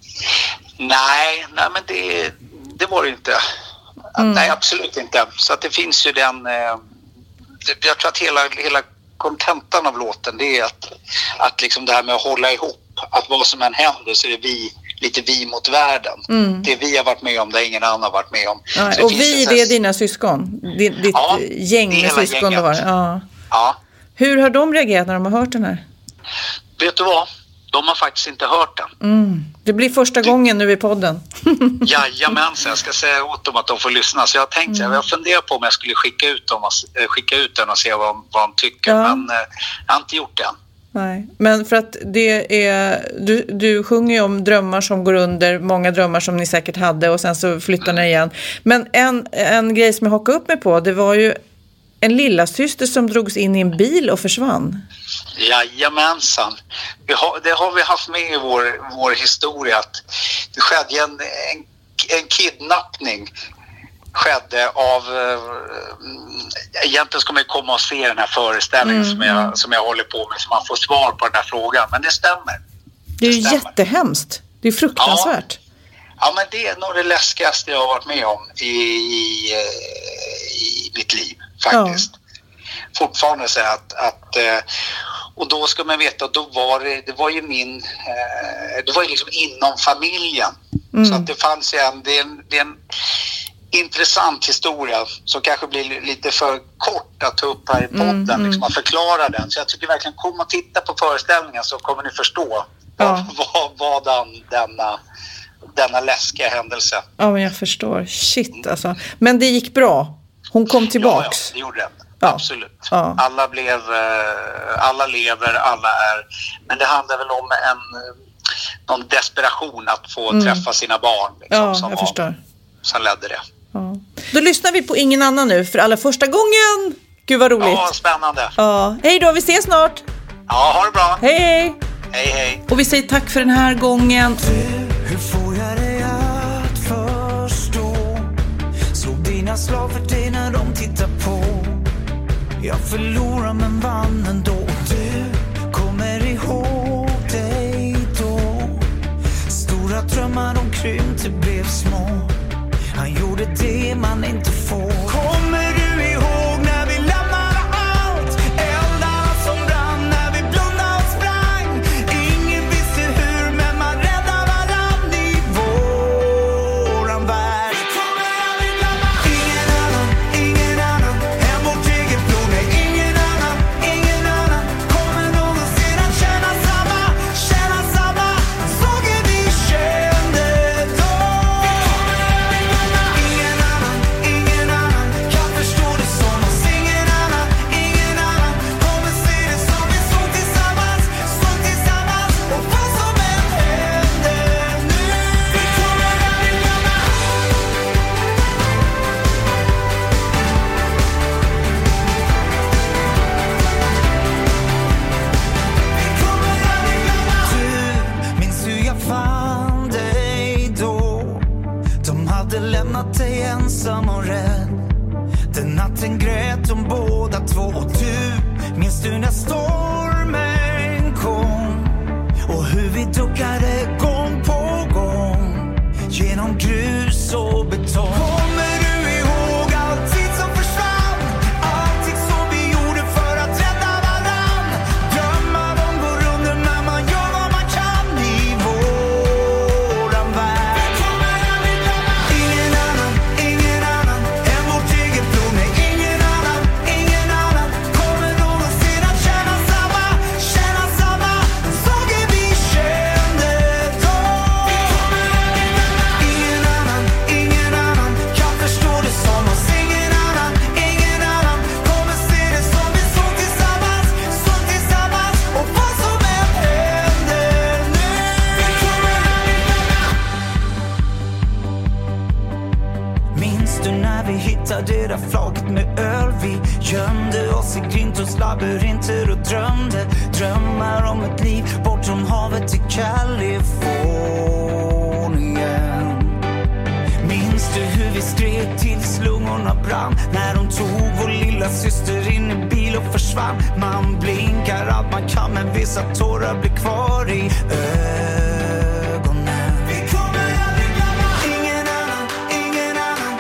Q: Nej, nej men det, det var det inte. Mm. Nej, absolut inte. Så att det finns ju den... Eh, jag tror att hela, hela kontentan av låten det är att, att liksom det här med att hålla ihop. Att vad som än händer så är det vi, lite vi mot världen. Mm. Det vi har varit med om, det ingen annan har varit med om.
C: Ja, och vi, det är dina syskon? Ditt, ditt ja, gäng med syskon du har? Ja.
Q: Ja.
C: Hur har de reagerat när de har hört den här?
Q: Vet du vad? De har faktiskt inte hört den.
C: Mm. Det blir första du... gången nu i podden.
Q: Jajamensan, jag ska säga åt dem att de får lyssna. Så jag tänkte, mm. jag funderar på om jag skulle skicka ut, dem och, äh, skicka ut den och se vad, vad de tycker. Ja. Men äh, jag har inte gjort det än.
C: Nej, men för att det är, du, du sjunger ju om drömmar som går under, många drömmar som ni säkert hade och sen så flyttar ni igen. Men en, en grej som jag hakade upp mig på, det var ju en lilla syster som drogs in i en bil och försvann.
Q: Jajamensan. Vi har, det har vi haft med i vår, vår historia att det skedde en, en, en kidnappning skedde av äh, egentligen ska man ju komma och se den här föreställningen mm. som, jag, som jag håller på med så man får svar på den här frågan, men det stämmer.
C: Det är ju det jättehemskt. Det är fruktansvärt.
Q: Ja. ja, men det är nog det läskigaste jag har varit med om i, i, i mitt liv faktiskt. Ja. Fortfarande så att, att och då ska man veta att då var det, det var ju min det var ju liksom inom familjen mm. så att det fanns en det är en, det är en intressant historia som kanske blir lite för kort att ta upp här i podden mm, liksom, att förklara den. Så jag tycker verkligen kom och titta på föreställningen så kommer ni förstå ja. vad, vad den, denna, denna läskiga händelse.
C: Ja, men jag förstår. Shit alltså. Men det gick bra. Hon kom tillbaks.
Q: Ja, ja det gjorde den. Ja. Absolut. Ja. Alla blev, alla lever, alla är. Men det handlar väl om en någon desperation att få mm. träffa sina barn. Liksom,
C: ja,
Q: som
C: jag
Q: var,
C: förstår.
Q: Som ledde det.
C: Ja. Då lyssnar vi på ingen annan nu för alla första gången. Gud vad roligt.
Q: Ja, spännande.
C: Ja. Hej då, vi ses snart.
Q: Ja, ha det bra.
C: Hej, hej.
Q: Hej, hej.
C: Och vi säger tack för den här gången.
R: Hur får jag dig att förstå? Slog dina slag för dig när de tittar på. Jag förlorar men vann ändå. Du kommer ihåg dig då. Stora drömmar de krympte blev små. Han gjorde det man inte får. Kommer du ihåg när vi lämnade allt? Eldarna som brann när vi blundade och sprang. Ingen visste hur men man räddade varann i våran värld. Vi kommer aldrig glömma. Ingen annan, ingen annan än vårt eget blod. Nej, ingen annan, ingen annan kommer någonsin att känna samma, känna samma saker vi kände då. Lämnat dig ensam och rädd. Den natten grät de båda två. Och du, minns du när stormen kom? Och hur vi duckade gång på gång genom grus och betong. Kommer du ihåg allting som försvann? Allting som vi gjorde för att rädda varann. Drömmar de går under men man gör vad man kan i våran värld. Det där flaket med öl. Vi gömde oss i Grintos labyrinter och drömde drömmar om ett liv bortom havet till Kalifornien. Minns du hur vi skrek tills lungorna brann när de tog vår lilla syster in i bil och försvann? Man blinkar allt man kan men vissa tårar blir kvar i ögonen. Vi kommer aldrig glömma. Ingen annan, ingen annan.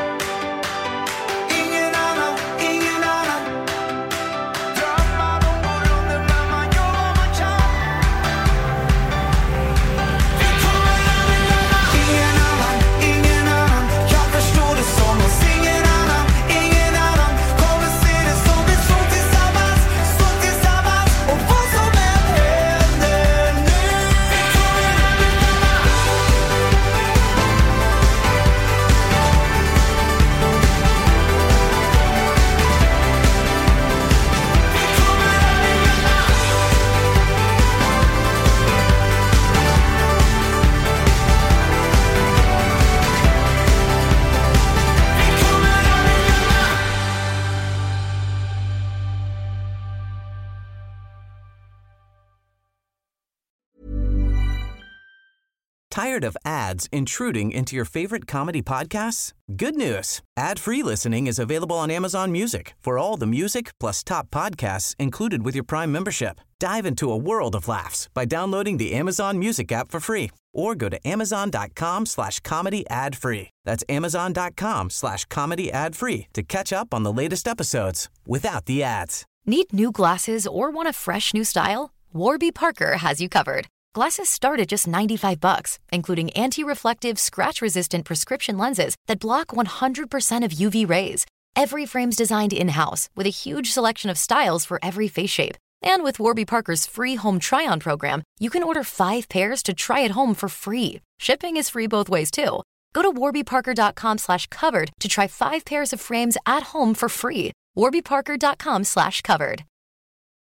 A: Tired of ads intruding into your favorite comedy podcasts? Good news. Ad-free listening is available on Amazon Music for all the music plus top podcasts included with your Prime membership. Dive into a world of laughs by downloading the Amazon Music app for free or go to amazon.com slash comedy ad free. That's amazon.com slash comedy ad free to catch up on the latest episodes without the ads.
S: Need new glasses or want a fresh new style? Warby Parker has you covered. Glasses start at just ninety-five bucks, including anti-reflective, scratch-resistant prescription lenses that block one hundred percent of U V rays. Every frame's designed in-house with a huge selection of styles for every face shape. And with Warby Parker's free home try-on program, you can order five pairs to try at home for free. Shipping is free both ways, too. Go to warbyparker.com slash covered to try five pairs of frames at home for free. warbyparker.com slash covered.